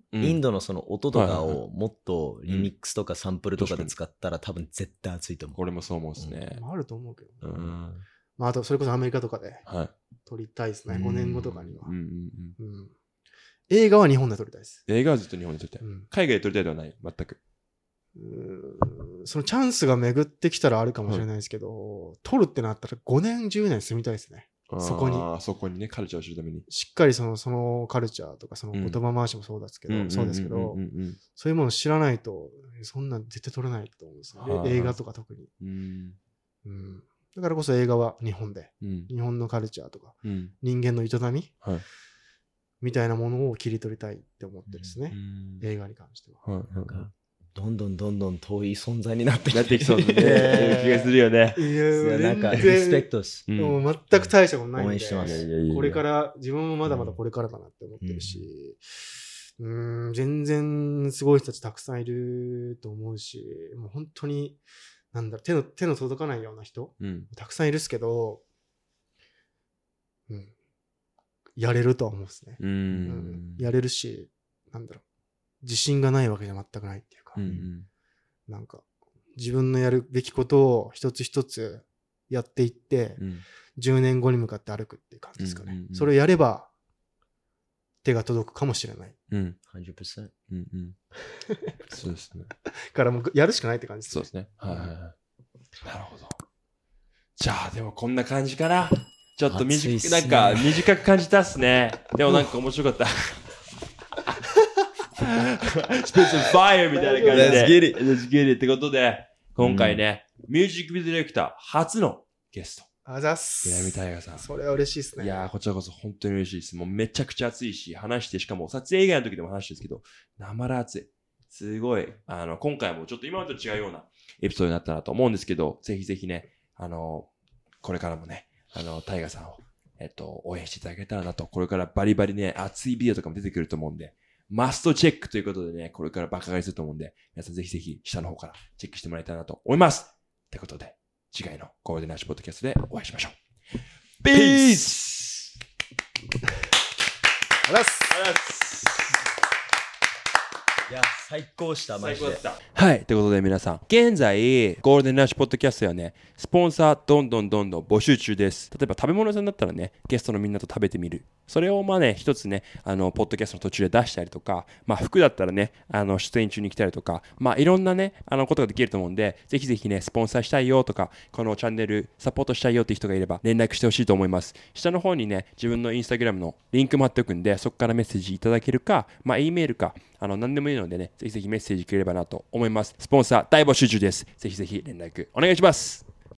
インドのその音とかをもっとリミックスとかサンプルとかで使ったら多分絶対熱いと思う。 これもそう思うですね。 あると思うけど。 うんまあ、あと、それこそアメリカとかではい。 撮りたいですね。5年後とかにはうん。うんうんうん映画は日本で撮りたいです。 映画はずっと日本で撮りたい。 うん海外で撮りたいではない、全く。 そのチャンスが巡ってきたらあるかもしれないですけど、撮るってなったら5年、10年住みたいですね。そこにああ、そこにね、カルチャーを知るために。 しっかりそのカルチャーとかその言葉回しもそうですけど、そうですけど、そういうものを知らないと、そんなん絶対撮れないと思うんですよね。映画とか特に。うんだからこそ映画は日本で、日本のカルチャーとか、人間の営み、みたいなものを切り取りたいって思ってですね、映画に関しては。 なんかどんどん遠い存在になってきそうな気がするよね。 いや、 なんかリスペクトし。 もう全く大したことないんで、 応援してます。 これから、自分もまだまだこれからかなって思ってるし、全然すごい人たちたくさんいると思うし、もう本当に、なんだろう、手の届かないような人、たくさんいるっすけど、やれるとは思うんですね。やれるし、なんだろう、自信がないわけじゃ全くないっていうか、なんか、自分のやるべきことを一つ一つやっていって、10年後に向かって歩くっていう感じですかね。それをやれば、手が届くかもしれない。 100%。 そうですね。 からもうやるしかないって感じですね。 そうですね。はいはいはい。なるほど。じゃあ、でもこんな感じかな。ちょっとなんか短く感じたっすね。でもなんか面白かった。スペースファイアみたいな感じで。Let's get it ってことで、今回ね、ミュージックビデオディレクター初のゲスト。 あざっす。 南大河さん。 それは嬉しいですね。 いやー、こちらこそ本当に嬉しいです。もうめちゃくちゃ熱いし、話して、しかも撮影以外の時でも話してるんですけど、生ら熱い。すごい、今回もちょっと今までと違うようなエピソードになったなと思うんですけど、ぜひぜひね、これからもね、大河さんを、応援していただけたらなと、これからバリバリね、熱いビデオとかも出てくると思うんで、マストチェックということでね、これからバカ買いすると思うんで、皆さんぜひぜひ下の方からチェックしてもらいたいなと思います。ってことで、次回のゴールデンラッシュポッドキャストでお会いしましょう。ピースあらっす。 いや、最高した、マジで。 はい。ということで皆さん、現在、ゴールデンラッシュポッドキャストやね、スポンサーどんどん募集中です。例えば食べ物屋さんだったらね、ゲストのみんなと食べてみる。それをまあね、一つね、ポッドキャストの途中で出したりとか、まあ服だったらね、出演中に来たりとか、まあいろんなね、ことができると思うんで、ぜひぜひね、スポンサーしたいよとか、このチャンネルサポートしたいよって人がいれば連絡してほしいと思います。下の方にね、自分のインスタグラムのリンクも貼っておくんで、そこからメッセージいただけるか、まあ E メールか、何でもいいのでね、ぜひぜひメッセージくれればなと思います。スポンサー大募集中です。ぜひぜひ連絡お願いします。